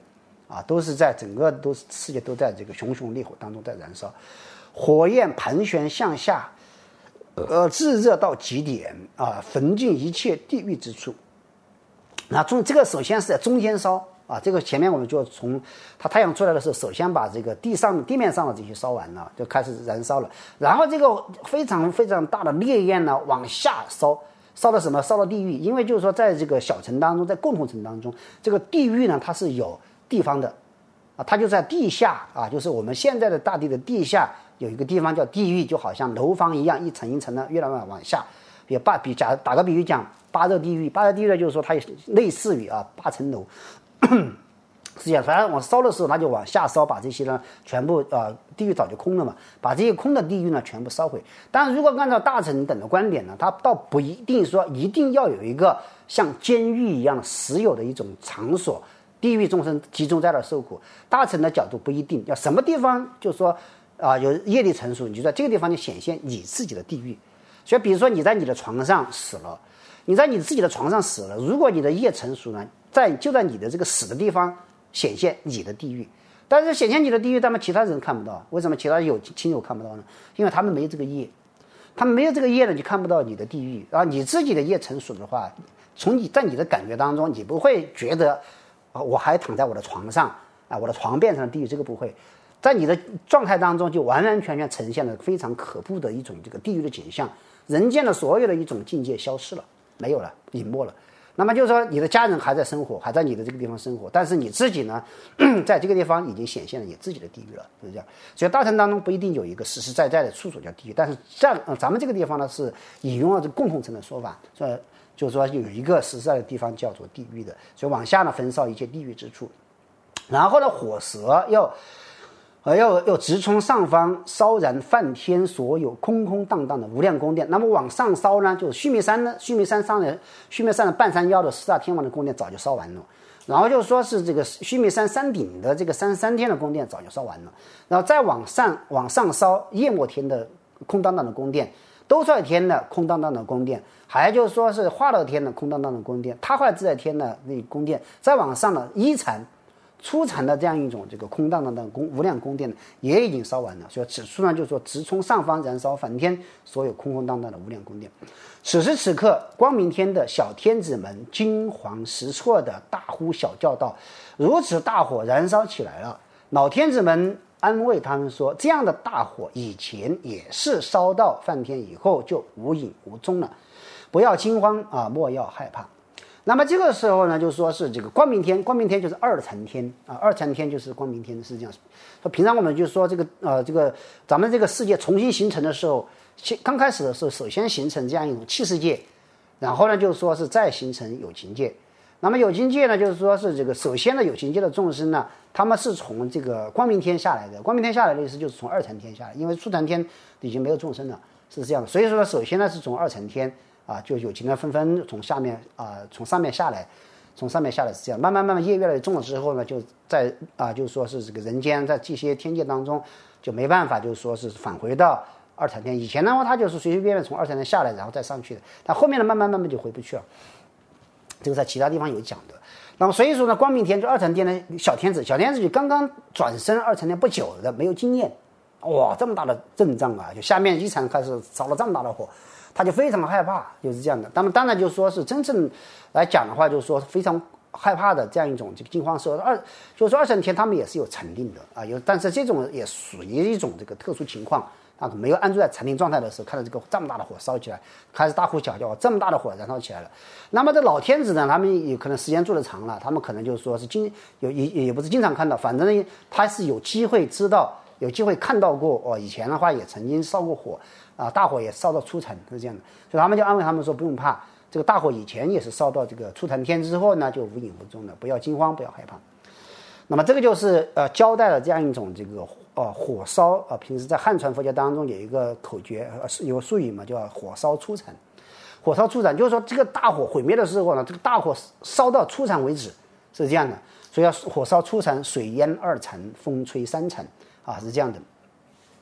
Speaker 1: 啊，都是在整个世界都在这个熊熊烈火当中在燃烧，火焰盘旋向下，炙热到极点啊，焚尽一切地狱之处。那这个首先是在中间烧啊，这个前面我们就从它太阳出来的时候，首先把这个地面上的这些烧完了，就开始燃烧了。然后这个非常非常大的烈焰呢往下烧，烧到什么？烧到地狱。因为就是说，在这个小城当中，在共同城当中，这个地狱呢它是有地方的啊，它就在地下啊，就是我们现在的大地的地下有一个地方叫地狱，就好像楼房一样，一层一层的越来越往下。打个比喻讲，八热地狱呢，就是说它也类似于8层楼。是这样，反正往烧的时候，它就往下烧，把这些呢全部地狱早就空了嘛，把这些空的地狱呢全部烧毁。但是如果按照大乘等的观点呢，它倒不一定说一定要有一个像监狱一样的实有的一种场所，地狱众生集中在那受苦。大乘的角度不一定要什么地方，就是说有业力成熟，你就在这个地方就显现你自己的地狱。所以比如说你在你的床上死了，你在你自己的床上死了，如果你的业成熟呢，就在你的这个死的地方显现你的地狱。但是显现你的地狱，他们其他人看不到。为什么其他亲友看不到呢？因为他们没有这个业，他们没有这个业呢，就看不到你的地狱。然后你自己的业成熟的话，在你的感觉当中，你不会觉得我还躺在我的床上啊，我的床变成了地狱，这个不会。在你的状态当中，就完完全全呈现了非常可怖的一种这个地狱的景象，人间的所有的一种境界消失了，没有了，隐没了。那么就是说，你的家人还在生活，还在你的这个地方生活，但是你自己呢，在这个地方已经显现了你自己的地狱了，就是这样。所以大乘当中不一定有一个实实在在的处所叫地狱，但是咱们这个地方呢是引用了这共同乘的说法，就是说有一个实在的地方叫做地狱的，所以往下呢焚烧一切地狱之处，然后呢火蛇要直冲上方，烧燃梵天所有空空荡荡的无量宫殿。那么往上烧呢，就是须弥山的半山腰的四大天王的宫殿早就烧完了，然后就说是这个须弥山山顶的这个三天的宫殿早就烧完了，然后再往上烧夜摩天的空荡荡的宫殿，兜率天的空荡荡的宫殿，还就是说是化乐天的空荡荡的宫殿，他化自在天的那宫殿，再往上的一禅初禅的这样一种这个空荡荡的无量宫殿也已经烧完了。所以此处呢，就是说直冲上方燃烧梵天所有空空荡荡的无量宫殿。此时此刻，光明天的小天子们惊惶失措的大呼小叫道：如此大火燃烧起来了。老天子们安慰他们说，这样的大火以前也是烧到梵天以后就无影无踪了，不要惊慌啊，莫要害怕。那么这个时候呢，就说是这个光明天就是二禅天啊，二禅天就是光明天，是这样说。平常我们就说这个咱们这个世界重新形成的时候，刚开始的时候，首先形成这样一种气世界，然后呢，就是说是再形成有情界。那么有情界呢，就是说是这个首先的有情界的众生呢，他们是从这个光明天下来的。光明天下来的意思就是从二禅天下来，因为初禅天已经没有众生了，是这样的。所以说，首先呢是从二禅天。就有情呢纷纷从上面从上面下来是这样，慢慢业越来越重了之后呢，就在就是说是这个人间在这些天界当中就没办法，就是说是返回到二禅天。以前的话，他就是随随便便从二禅天下来，然后再上去的，但后面呢慢慢就回不去了。这个在其他地方有讲的。那么所以说呢，光明天就二禅天的小天子就刚刚转生二禅天不久的，没有经验，哇，这么大的阵仗啊！就下面一场开始烧了这么大的火。他就非常害怕，就是这样的。当然就是说是真正来讲的话，就是说非常害怕的这样一种这个惊慌失措。就是说二乘天他们也是有禅定的但是这种也属于一种这个特殊情况没有安住在禅定状态的时候，看到这么大的火烧起来，开始大呼小叫，这么大的火燃烧起来了。那么这老天子呢，他们有可能时间住得长了，他们可能就是说是也不是经常看到，反正呢他是有机会知道。有机会看到过以前的话也曾经烧过火大火也烧到初禅，是这样的。所以他们就安慰他们说，不用怕，这个大火以前也是烧到这个初禅天之后呢就无影无踪了，不要惊慌，不要害怕。那么这个就是交代了这样一种这个火烧平时在汉传佛教当中有一个口诀有个术语嘛，叫火烧初禅。火烧初禅就是说这个大火毁灭的时候呢，这个大火烧到初禅为止，是这样的。所以要火烧初禅，水淹二禅，风吹三禅是这样的。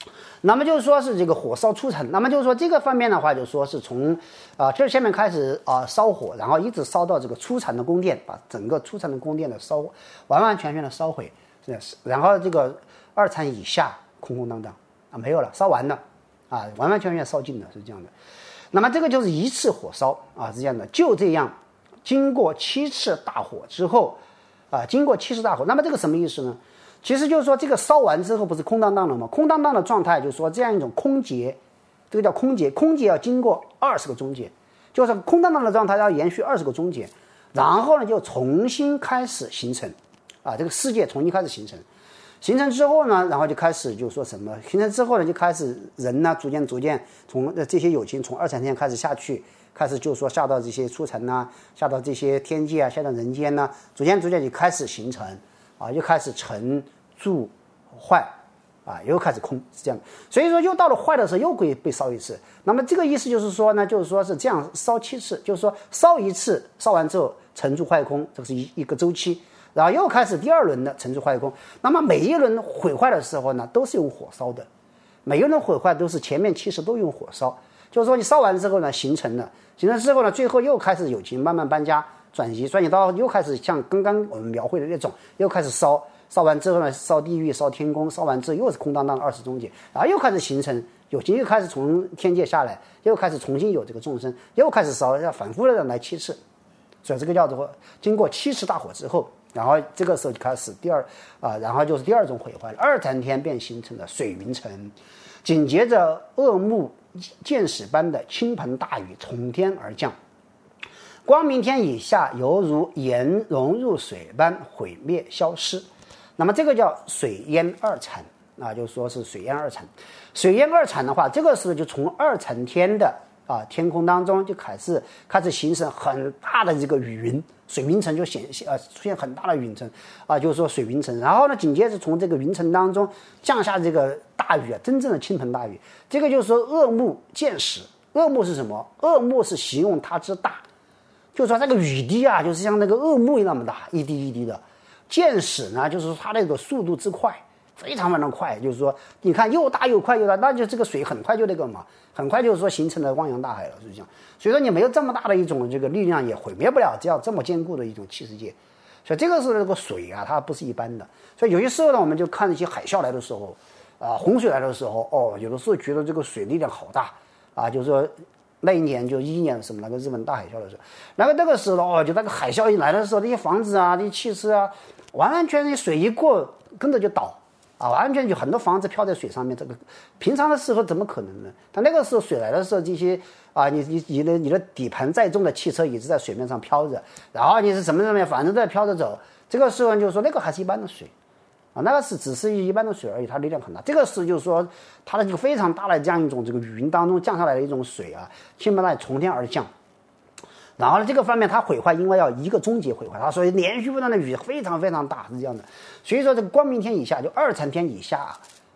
Speaker 1: 那么就是说是这个火烧初成，那么就是说这个方面的话，就是说是从这下面开始烧火，然后一直烧到这个初产的宫殿，把整个初产的宫殿的完完全全的烧毁，然后这个二产以下空空荡荡没有了，烧完了完完全全烧尽了，是这样的。那么这个就是一次火烧是这样的，就这样经过7次大火之后经过7次大火，那么这个什么意思呢？其实就是说这个烧完之后不是空荡荡的吗？空荡荡的状态就是说这样一种空劫，这个叫空劫，空劫要经过20个中劫，就是空荡荡的状态要延续20个中劫，然后呢就重新开始形成这个世界重新开始形成。形成之后呢，然后就开始就说什么？形成之后呢，就开始人呢逐渐从这些有情从2产天开始下去，开始就说下到这些初层下到这些天界下到人间呢，逐渐就开始形成又开始成住坏又开始空，是这样。所以说又到了坏的时候又会被烧一次。那么这个意思就是说呢，就是说是这样烧7次，就是说烧一次，烧完之后成住坏空，这是一个周期。然后又开始第2轮的成住坏空，那么每一轮毁坏的时候呢，都是用火烧的，每一轮毁坏都是前面其实都用火烧，就是说你烧完之后呢，形成之后呢，最后又开始有情慢慢搬家转移到又开始像刚刚我们描绘的那种，又开始烧完之后呢，烧地狱烧天宫，烧完之后又是空荡荡20中劫，然后又开始形成有情，又开始从天界下来，又开始重新有这个众生，又开始烧，要反复的来7次，所以这个叫做经过7次大火之后。然后这个时候就开始然后就是第2种毁坏了，2产天便形成了水云层，紧接着恶木箭矢般的倾盆大雨从天而降，光明天以下犹如盐融入水般毁灭消失。那么这个叫水淹2产就说是水淹2产。水淹2产的话，这个时候就从2产天的天空当中就开始形成很大的这个雨云，水云层就出现很大的云层就是说水云层。然后呢，紧接着从这个云层当中降下这个大雨真正的倾盆大雨。这个就是说恶木箭矢，恶木是什么？恶木是形容它之大，就是说这个雨滴就是像那个恶木那么大，一滴一滴的。箭矢呢，就是说它那个速度之快，非常非常快，就是说你看又大又快又大，那就这个水很快就那个嘛，很快就是说形成了汪洋大海了，是这样。所以说你没有这么大的一种这个力量，也毁灭不了这么坚固的一种气世界。所以这个是这个水它不是一般的。所以有些时候呢，我们就看那些海啸来的时候洪水来的时候有的时候觉得这个水力量好大就是说那一年就2011年什么那个日本大海啸的时候，那个时候就那个海啸一来的时候，这些房子这些汽车完完全全水一过跟着就倒完全就很多房子飘在水上面，这个平常的时候怎么可能呢？但那个时候水来的时候，这些你的底盘载重的汽车一直在水面上飘着，然后你是什么反正在飘着走。这个时候就是说那个还是一般的水那个只是一般的水而已，它力量很大。这个是就是说它的这个非常大的这样一种这个雨云当中降下来的一种水倾盆大雨从天而降。然后呢，这个方面它毁坏，因为要1个中劫毁坏它，所以连续不断的雨非常非常大，是这样的。所以说这个光明天以下，就2产天以下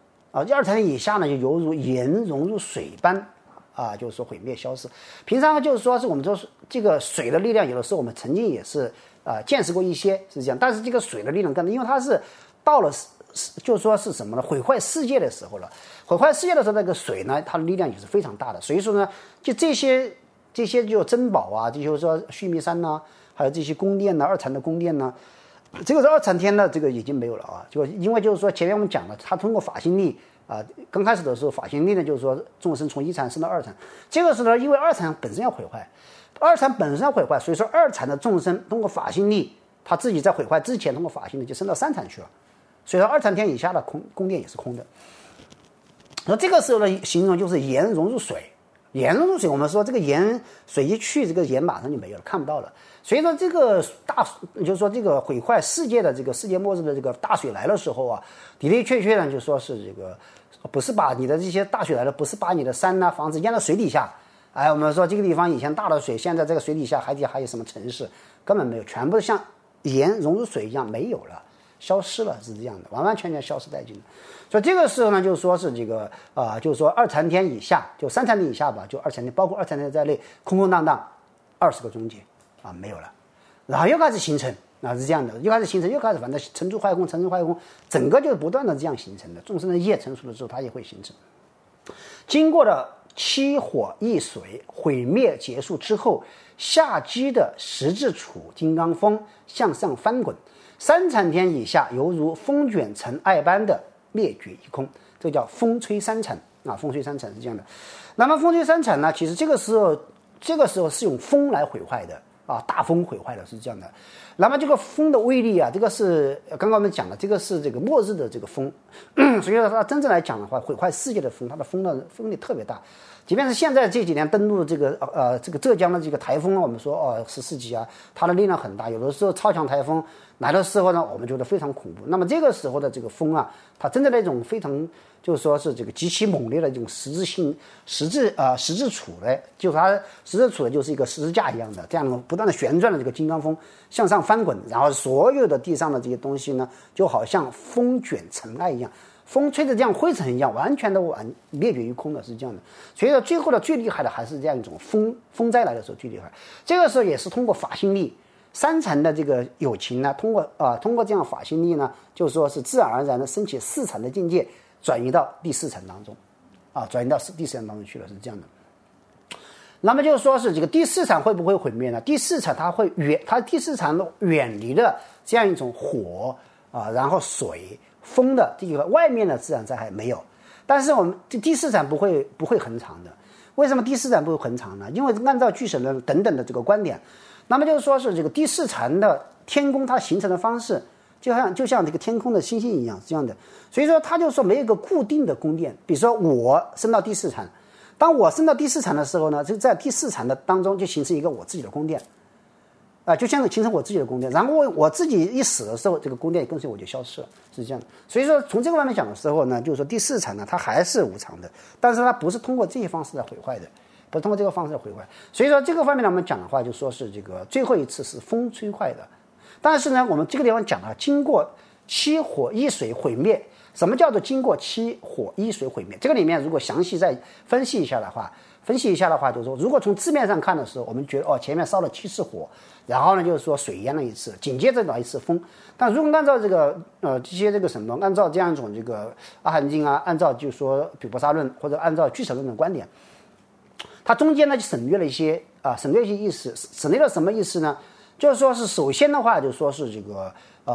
Speaker 1: 2产天以下呢，就犹如盐融入水般就是说毁灭消失。平常就是说是我们说这个水的力量，有的时候我们曾经也是见识过一些，是这样。但是这个水的力量更大，因为它是到了就是说是什么呢？毁坏世界的时候了。毁坏世界的时候，那个水呢，它的力量也是非常大的。所以说呢，就这些就珍宝就说须弥山还有这些宫殿2产的宫殿这个是2产天的这个已经没有了就因为就是说前面我们讲了，它通过法心力刚开始的时候法心力呢，就是说众生从1产升到2产，这个时候呢，因为2产本身要毁坏，2产本身要毁坏，所以说2产的众生通过法心力，他自己在毁坏之前通过法心力就升到3产去了，所以说2产天以下的宫殿也是空的。那这个时候的形容就是盐融入水。盐融入水，我们说这个盐水一去，这个盐马上就没有了，看不到了。所以说这个就是说这个毁坏世界的这个世界末日的这个大水来的时候的的确确呢，就说是这个不是把你的这些大水来了，不是把你的山房子淹到水底下。我们说这个地方以前大的水，现在这个水底下海底还有什么城市，根本没有，全部像盐融入水一样没有了，消失了，是这样的，完完全全消失殆尽了。所以这个时候呢，就说是这个就是说2产天以下，就3产天以下吧，就2产天，包括2产天在内，空空荡荡20个中劫没有了，然后又开始形成是这样的，又开始形成，又开始反正成住坏空，成住坏空，整个就是不断的这样形成的。众生的业成熟了之后，它也会形成。 经过了七火一水毁灭结束之后，下击的十字杵金刚风向上翻滚，3产天以下犹如风卷尘埃般的灭绝一空，这叫风吹三产啊，风吹三产是这样的。那么风吹三产呢，其实这个时候是用风来毁坏的啊，大风毁坏的是这样的。那么这个风的威力啊，这个是刚刚我们讲的，这个是这个末日的这个风，所以说它真正来讲的话，毁坏世界的风，它的风力特别大。即便是现在这几年登陆这个浙江的这个台风啊，我们说14级啊，它的力量很大，有的时候超强台风来的时候呢，我们觉得非常恐怖。那么这个时候的这个风啊，它真的那种非常就是说是这个极其猛烈的这种十字杵呢，就是它十字杵呢就是一个十字架一样的，这样不断的旋转的这个金刚风向上翻滚，然后所有的地上的这些东西呢，就好像风卷尘埃一样。风吹的这样灰尘一样，完全的灭绝于空的，是这样的。所以说最后的最厉害的还是这样一种风灾来的时候最厉害。这个时候也是通过法心力，3产的这个友情呢，通过这样法心力呢，就是说是自然而然的升起4产的境界，转移到第4产当中，转移到第4产当中去了，是这样的。那么就是说是这个第4产会不会毁灭呢？第4产它第4产远离了这样一种火然后水风的这个外面的自然灾害没有，但是我们第4产不会很长的。为什么第4产不会很长呢？因为按照巨神论等等的这个观点，那么就是说是这个第4产的天宫它形成的方式，就像这个天空的星星一样是这样的。所以说它就说没有一个固定的宫殿，比如说我升到第4产，当我升到第4产的时候呢，就在第4产的当中就形成一个我自己的宫殿。就像形成我自己的宫殿，然后我自己一死的时候，这个宫殿跟随我就消失了，是这样的。所以说从这个方面讲的时候呢，就是说第4产呢，它还是无常的，但是它不是通过这些方式来毁坏的，不是通过这个方式来毁坏。所以说这个方面呢，我们讲的话，就说是这个最后一次是风吹坏的，但是呢，我们这个地方讲了，经过7火1水毁灭。什么叫做经过7火1水毁灭？这个里面如果详细再分析一下的话，就是说，如果从字面上看的时候，我们觉得前面烧了7次火，然后呢就是说水淹了一次，紧接着来一次风。但如果按照这个这些这个什么，按照这样一种这个阿含经啊，按照就是说毗婆沙论或者按照俱舍论的观点，它中间呢就省略了一些意思，省略了什么意思呢？就是说是首先的话，就说是这个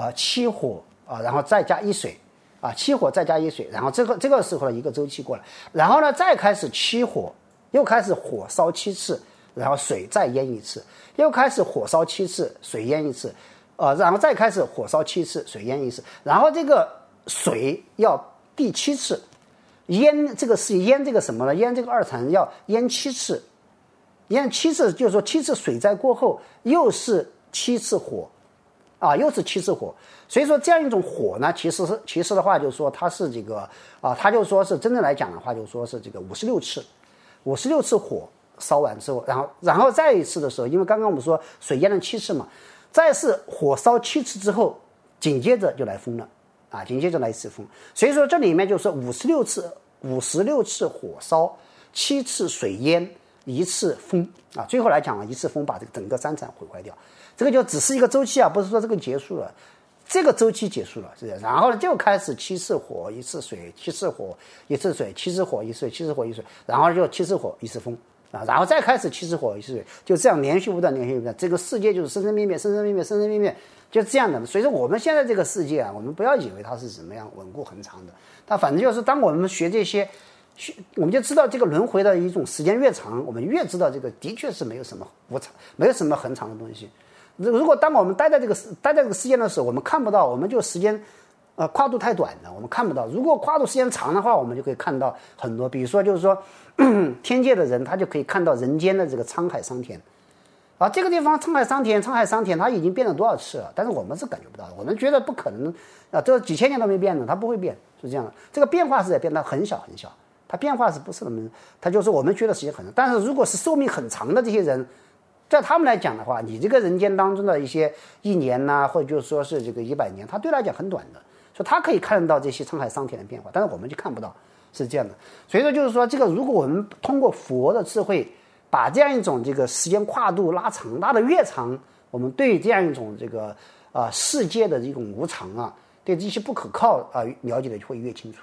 Speaker 1: 7火然后再加1水。7火再加1水，然后这个时候的一个周期过来，然后呢再开始7火，又开始火烧7次，然后水再淹一次，又开始火烧7次，水淹一次，然后再开始火烧7次，水淹一次，然后这个水要第7次淹，这个是淹这个什么呢？淹这个2产要淹7次，淹7次就是说7次水灾过后又是7次火。又是7次火，所以说这样一种火呢，其实的话就是说它是这个它就说是真正来讲的话，就说是这个56次火烧完之后，然后再一次的时候，因为刚刚我们说水淹了7次嘛，再是火烧7次之后，紧接着就来风了紧接着来一次风，所以说这里面就是56次火烧，7次水淹，1次风最后来讲1次风把这个整个3产毁坏掉。这个就只是一个周期不是说这个结束了，这个周期结束了，是这样。然后呢，就开始7次火1次水，7次火1次水，7次火1水，7次火1水，然后就7次火1次风然后再开始7次火1次水，就这样连续不断，这个世界就是生生灭灭，就这样的。所以说我们现在这个世界我们不要以为它是怎么样稳固恒长的，但反正就是当我们学这些。我们就知道这个轮回的一种时间越长，我们越知道这个的确是没有什么无常，没有什么恒长的东西。如果当我们待在这个世界的时候，我们看不到，我们就时间跨度太短了，我们看不到。如果跨度时间长的话，我们就可以看到很多，比如说就是说天界的人他就可以看到人间的这个沧海桑田这个地方沧海桑田它已经变了多少次了，但是我们是感觉不到的，我们觉得不可能这几千年都没变的，它不会变，是这样的。这个变化是在变，它很小很小，它变化是不是那么，它就是我们觉得时间很长，但是如果是寿命很长的这些人，在他们来讲的话，你这个人间当中的一些1年或者就是说是这个100年，他对他来讲很短的，所以他可以看到这些沧海桑田的变化，但是我们就看不到，是这样的。所以说就是说这个，如果我们通过佛的智慧，把这样一种这个时间跨度拉长，拉得越长，我们对这样一种这个世界的这种无常对这些不可靠了解的就会越清楚。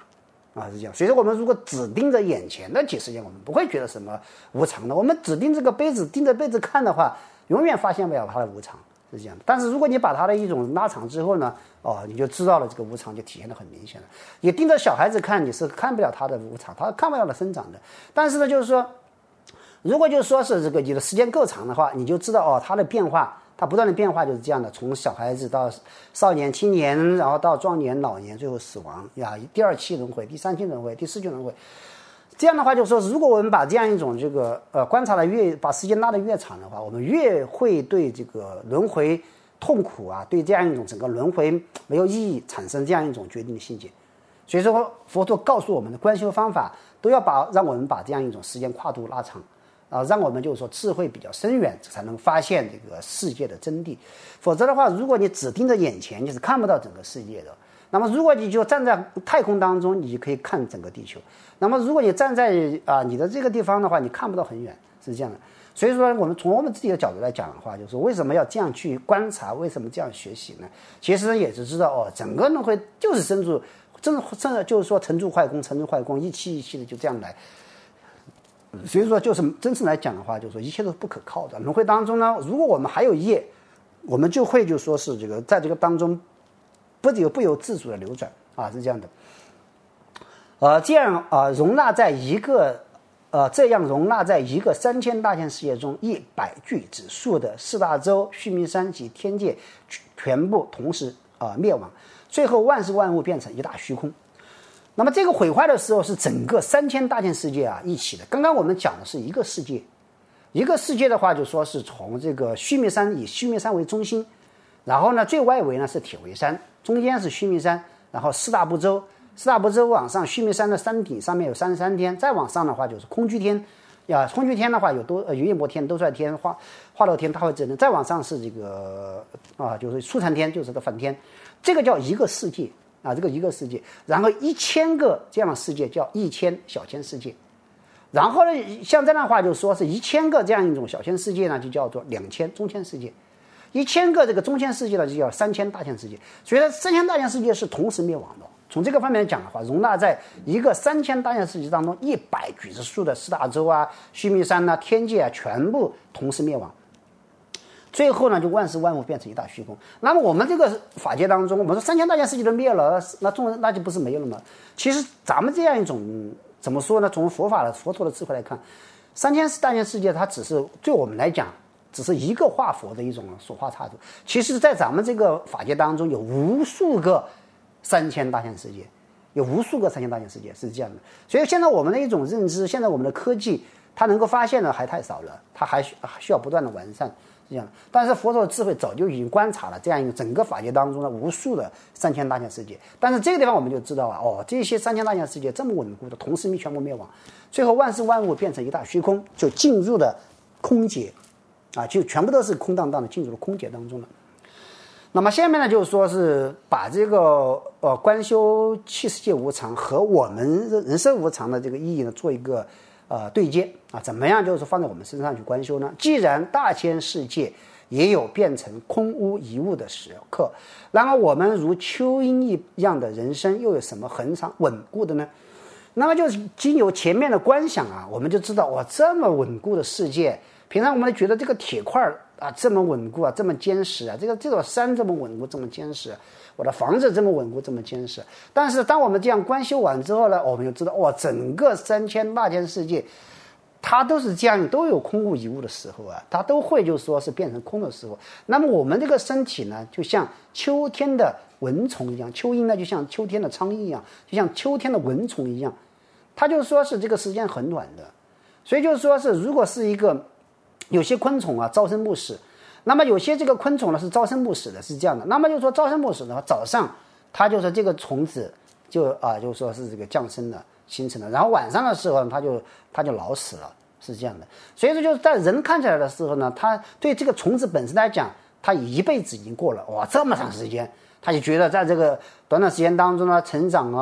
Speaker 1: 是这样。所以说我们如果只盯着眼前的几十年，我们不会觉得什么无常的。我们只盯这个杯子，盯着杯子看的话，永远发现不了它的无常，是这样的。但是如果你把它的一种拉长之后呢，你就知道了这个无常就体现得很明显了。你盯着小孩子看，你是看不了他的无常，他看不了的生长的。但是呢，就是说，如果就说是这个你的时间够长的话，你就知道它的变化。它不断的变化就是这样的，从小孩子到少年、青年，然后到壮年、老年，最后死亡呀，第二期轮回、第三期轮回、第四期轮回。这样的话，就说如果我们把这样一种这个观察的把时间拉得越长的话，我们越会对这个轮回痛苦啊，对这样一种整个轮回没有意义产生这样一种决定的信解。所以说，佛陀告诉我们的观修方法都要让我们把这样一种时间跨度拉长。让我们就是说智慧比较深远，才能发现这个世界的真谛。否则的话，如果你只盯着眼前，你是看不到整个世界的。那么，如果你就站在太空当中，你就可以看整个地球。那么，如果你站在你的这个地方的话，你看不到很远，是这样的。所以说，我们从我们自己的角度来讲的话，就是为什么要这样去观察，为什么这样学习呢？其实也是知道整个轮回就是深入，真的就是说成住坏空，成住坏空，一期一期的就这样来。所以说，就是真正来讲的话，就是说一切都是不可靠的。轮回当中呢，如果我们还有业，我们就会就说是这个在这个当中不由自主的流转是这样的。这样容纳在一个3000大千世界中100具之数的四大洲、须弥山及天界全部同时灭亡，最后万事万物变成一大虚空。那么这个毁坏的时候是整个3000大千世界一起的。刚刚我们讲的是一个世界，一个世界的话就说是从这个须弥山，以须弥山为中心，然后呢最外围呢是铁围山，中间是须弥山，然后四大部洲往上，须弥山的山顶上面有33天，再往上的话就是空居天空居天的话有夜摩天、兜率天、化乐天、大慧智能，再往上是这个就是初禅天，就是这个梵天，这个叫一个世界这个一个世界。然后1000个这样的世界叫1000小千世界，然后呢像这样的话就说是1000个这样一种小千世界呢就叫做2000中千世界，1000个这个中千世界呢就叫3000大千世界。所以说3000大千世界是同时灭亡的。从这个方面讲的话，容纳在一个3000大千世界当中100举之数的四大洲须弥山天界全部同时灭亡，最后呢就万事万物变成一大虚空。那么我们这个法界当中，我们说3000大千世界都灭了，那就不是没有了吗？其实咱们这样一种怎么说呢，从佛陀的智慧来看，3000大千世界它只是对我们来讲只是一个化佛的一种所化刹土。其实在咱们这个法界当中有无数个3000大千世界，有无数个3000大千世界，是这样的。所以现在我们的一种认知，现在我们的科技它能够发现的还太少了，它还需要不断的完善，是这样的。但是佛陀的智慧早就已经观察了这样一个整个法界当中的无数的3000大千世界。但是这个地方我们就知道这些3000大千世界这么稳固的同时全部灭亡，最后万事万物变成一大虚空，就进入了空劫就全部都是空荡荡的进入了空劫当中了。那么下面呢，就是说是把这个观修七世界无常和我们人生无常的这个意义呢做一个对接怎么样就是放在我们身上去观修呢？既然大千世界也有变成空无一物的时刻，然而我们如蚯蚓一样的人生又有什么恒常稳固的呢？那么就是经由前面的观想我们就知道这么稳固的世界，平常我们觉得这个铁块这么稳固这么坚实这座山这么稳固这么坚实，我的房子这么稳固这么坚实。但是当我们这样观修完之后呢，我们就知道整个3000大千世界它都是这样，都有空无一物的时候它都会就说是变成空的时候。那么我们这个身体呢，就像秋天的蚊虫一样，蚯蚓呢就像秋天的苍蝇一样，就像秋天的蚊虫一样，它就说是这个时间很短的。所以就是说是如果是一个有些昆虫朝生暮死，那么有些这个昆虫呢是朝生暮死的，是这样的。那么就是说朝生暮死的话，早上它就说这个虫子就说是这个降生了形成了，然后晚上的时候它就老死了，是这样的。所以说就是在人看起来的时候呢，他对这个虫子本身来讲，他一辈子已经过了这么长时间，他就觉得在这个短短时间当中呢成长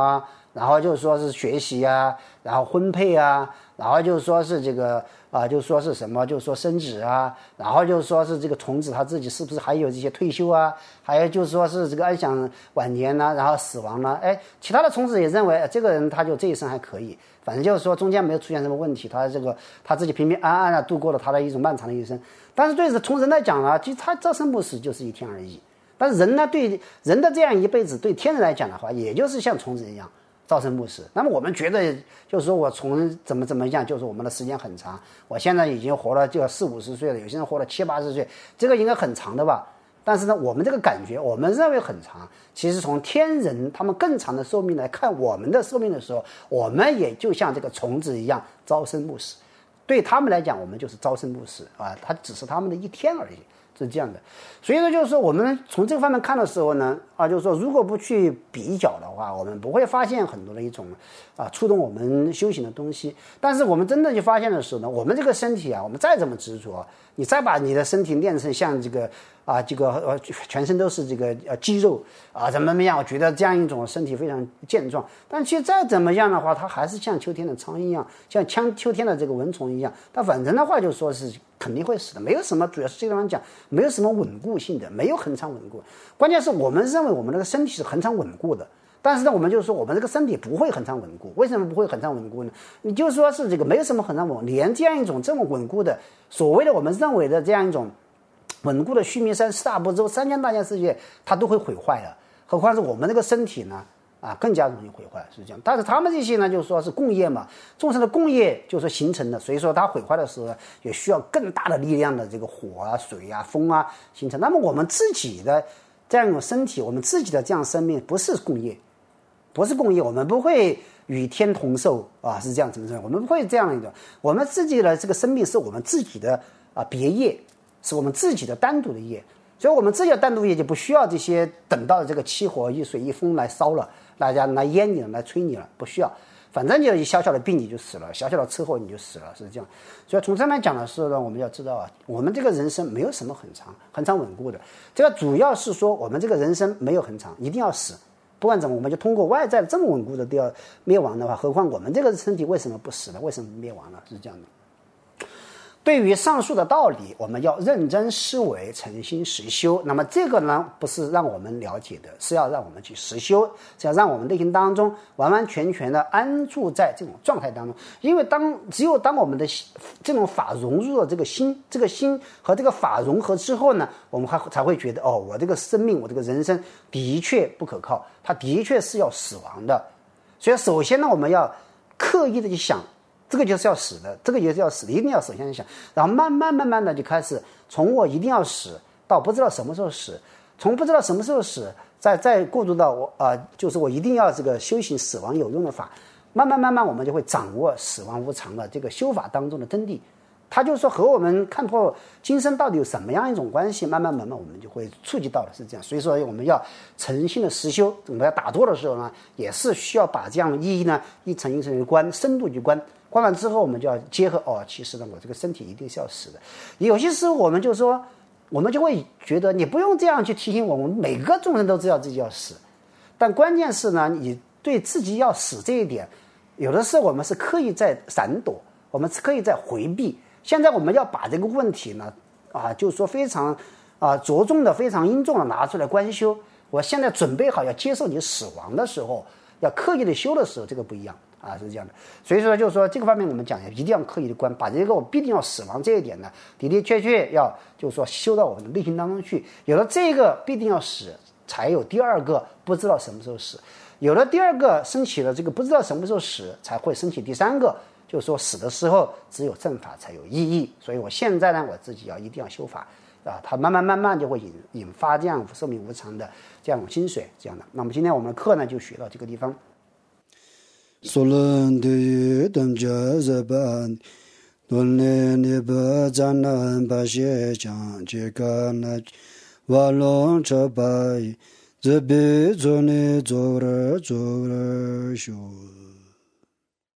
Speaker 1: 然后就是说是学习啊，然后婚配啊，然后就是说是这个就是说是什么，就是说生子啊，然后就是说是这个虫子他自己是不是还有这些退休啊，还有就是说是这个安享晚年呢，然后死亡呢，其他的虫子也认为这个人他就这一生还可以，反正就是说中间没有出现什么问题，他自己平平安安的度过了他的一种漫长的一生。但是对从人来讲呢，其实他朝生暮死就是一天而已。但是人呢，对人的这样一辈子，对天人来讲的话，也就是像虫子一样朝生暮死。那么我们觉得，就是说我从怎么样，就是我们的时间很长。我现在已经活了就40-50岁了，有些人活了70-80岁，这个应该很长的吧？但是呢，我们这个感觉，我们认为很长，其实从天人他们更长的寿命来看我们的寿命的时候，我们也就像这个虫子一样朝生暮死。对他们来讲，我们就是朝生暮死啊，它只是他们的一天而已。是这样的，所以说就是说我们从这个方面看的时候呢，就是说如果不去比较的话，我们不会发现很多的一种触动我们修行的东西。但是我们真的去发现的时候呢，我们这个身体我们再怎么执着，你再把你的身体练成像这个全身都是这个肌肉怎么样，我觉得这样一种身体非常健壮。但其实再怎么样的话，它还是像秋天的苍蝇一样，像秋天的这个蚊虫一样。但反正的话就说是肯定会死的，没有什么，主要是这个地方讲没有什么稳固性的，没有恒常稳固。关键是我们认为我们这个身体是恒常稳固的，但是呢，我们就说我们这个身体不会恒常稳固。为什么不会恒常稳固呢？你就说是这个没有什么恒常稳固，连这样一种这么稳固的所谓的我们认为的这样一种稳固的须弥山四大部洲3000大千世界，它都会毁坏了，何况是我们这个身体呢？更加容易毁坏，是这样。但是他们这些呢，就是说是共业嘛，众生的共业就是形成的，所以说它毁坏的时候也需要更大的力量的这个火水风形成。那么我们自己的这样一种身体，我们自己的这样生命不是共业，不是共业，我们不会与天同寿是这样子的，我们不会这样一种，我们自己的这个生命是我们自己的别业，是我们自己的单独的业。所以我们自己的单独业就不需要这些等到这个七火一水一风来烧了，大家来淹你了，来吹你了，不需要。反正就一小小的病你就死了，小小的车祸你就死了，是这样。所以从这来讲的时候呢，我们要知道我们这个人生没有什么很长稳固的。这个主要是说我们这个人生没有很长，一定要死。不管怎么，我们就通过外在这么稳固的都要灭亡的话，何况我们这个身体为什么不死呢？为什么灭亡呢？是这样的。对于上述的道理，我们要认真思维，诚心实修。那么这个呢，不是让我们了解的，是要让我们去实修，是要让我们内心当中完完全全的安住在这种状态当中。因为只有当我们的这种法融入了这个心和这个法融合之后呢，我们才会觉得我这个生命，我这个人生的确不可靠，它的确是要死亡的。所以首先呢，我们要刻意的去想，这个就是要死的，这个也是要死的，一定要首先想，然后慢慢的就开始从我一定要死到不知道什么时候死，从不知道什么时候死，再过渡到就是我一定要这个修行死亡有用的法，慢慢我们就会掌握死亡无常的这个修法当中的真谛。他就是说和我们看破今生到底有什么样一种关系，慢慢我们就会触及到的，是这样。所以说我们要诚心的实修，我们要打坐的时候呢，也是需要把这样的意义呢一层一层的观，深度去观完之后，我们就要结合其实呢我这个身体一定是要死的。有些时候我们就说，我们就会觉得你不用这样去提醒我们，每个众生都知道自己要死，但关键是呢，你对自己要死这一点，有的时候我们是刻意在闪躲，我们是刻意在回避。现在我们要把这个问题呢就是说非常着重的、非常殷重的拿出来观修。我现在准备好要接受你死亡的时候，要刻意的修的时候，这个不一样是这样的。所以说就是说这个方面我们讲一定要刻意的观，把这个我必定要死亡这一点呢，的确要就是说修到我们的内心当中去。有了这个必定要死，才有第二个不知道什么时候死，有了第二个升起了这个不知道什么时候死，才会升起第三个，就是说死的时候只有正法才有意义。所以我现在呢，我自己一定要修法它慢慢就会引发这样寿命无常的这样一种心水，这样的。那么今天我们的课呢就学到这个地方。
Speaker 2: 索伦的等着日本伦理的不咱能把些讲这个呢瓦隆这白这边做呢做了修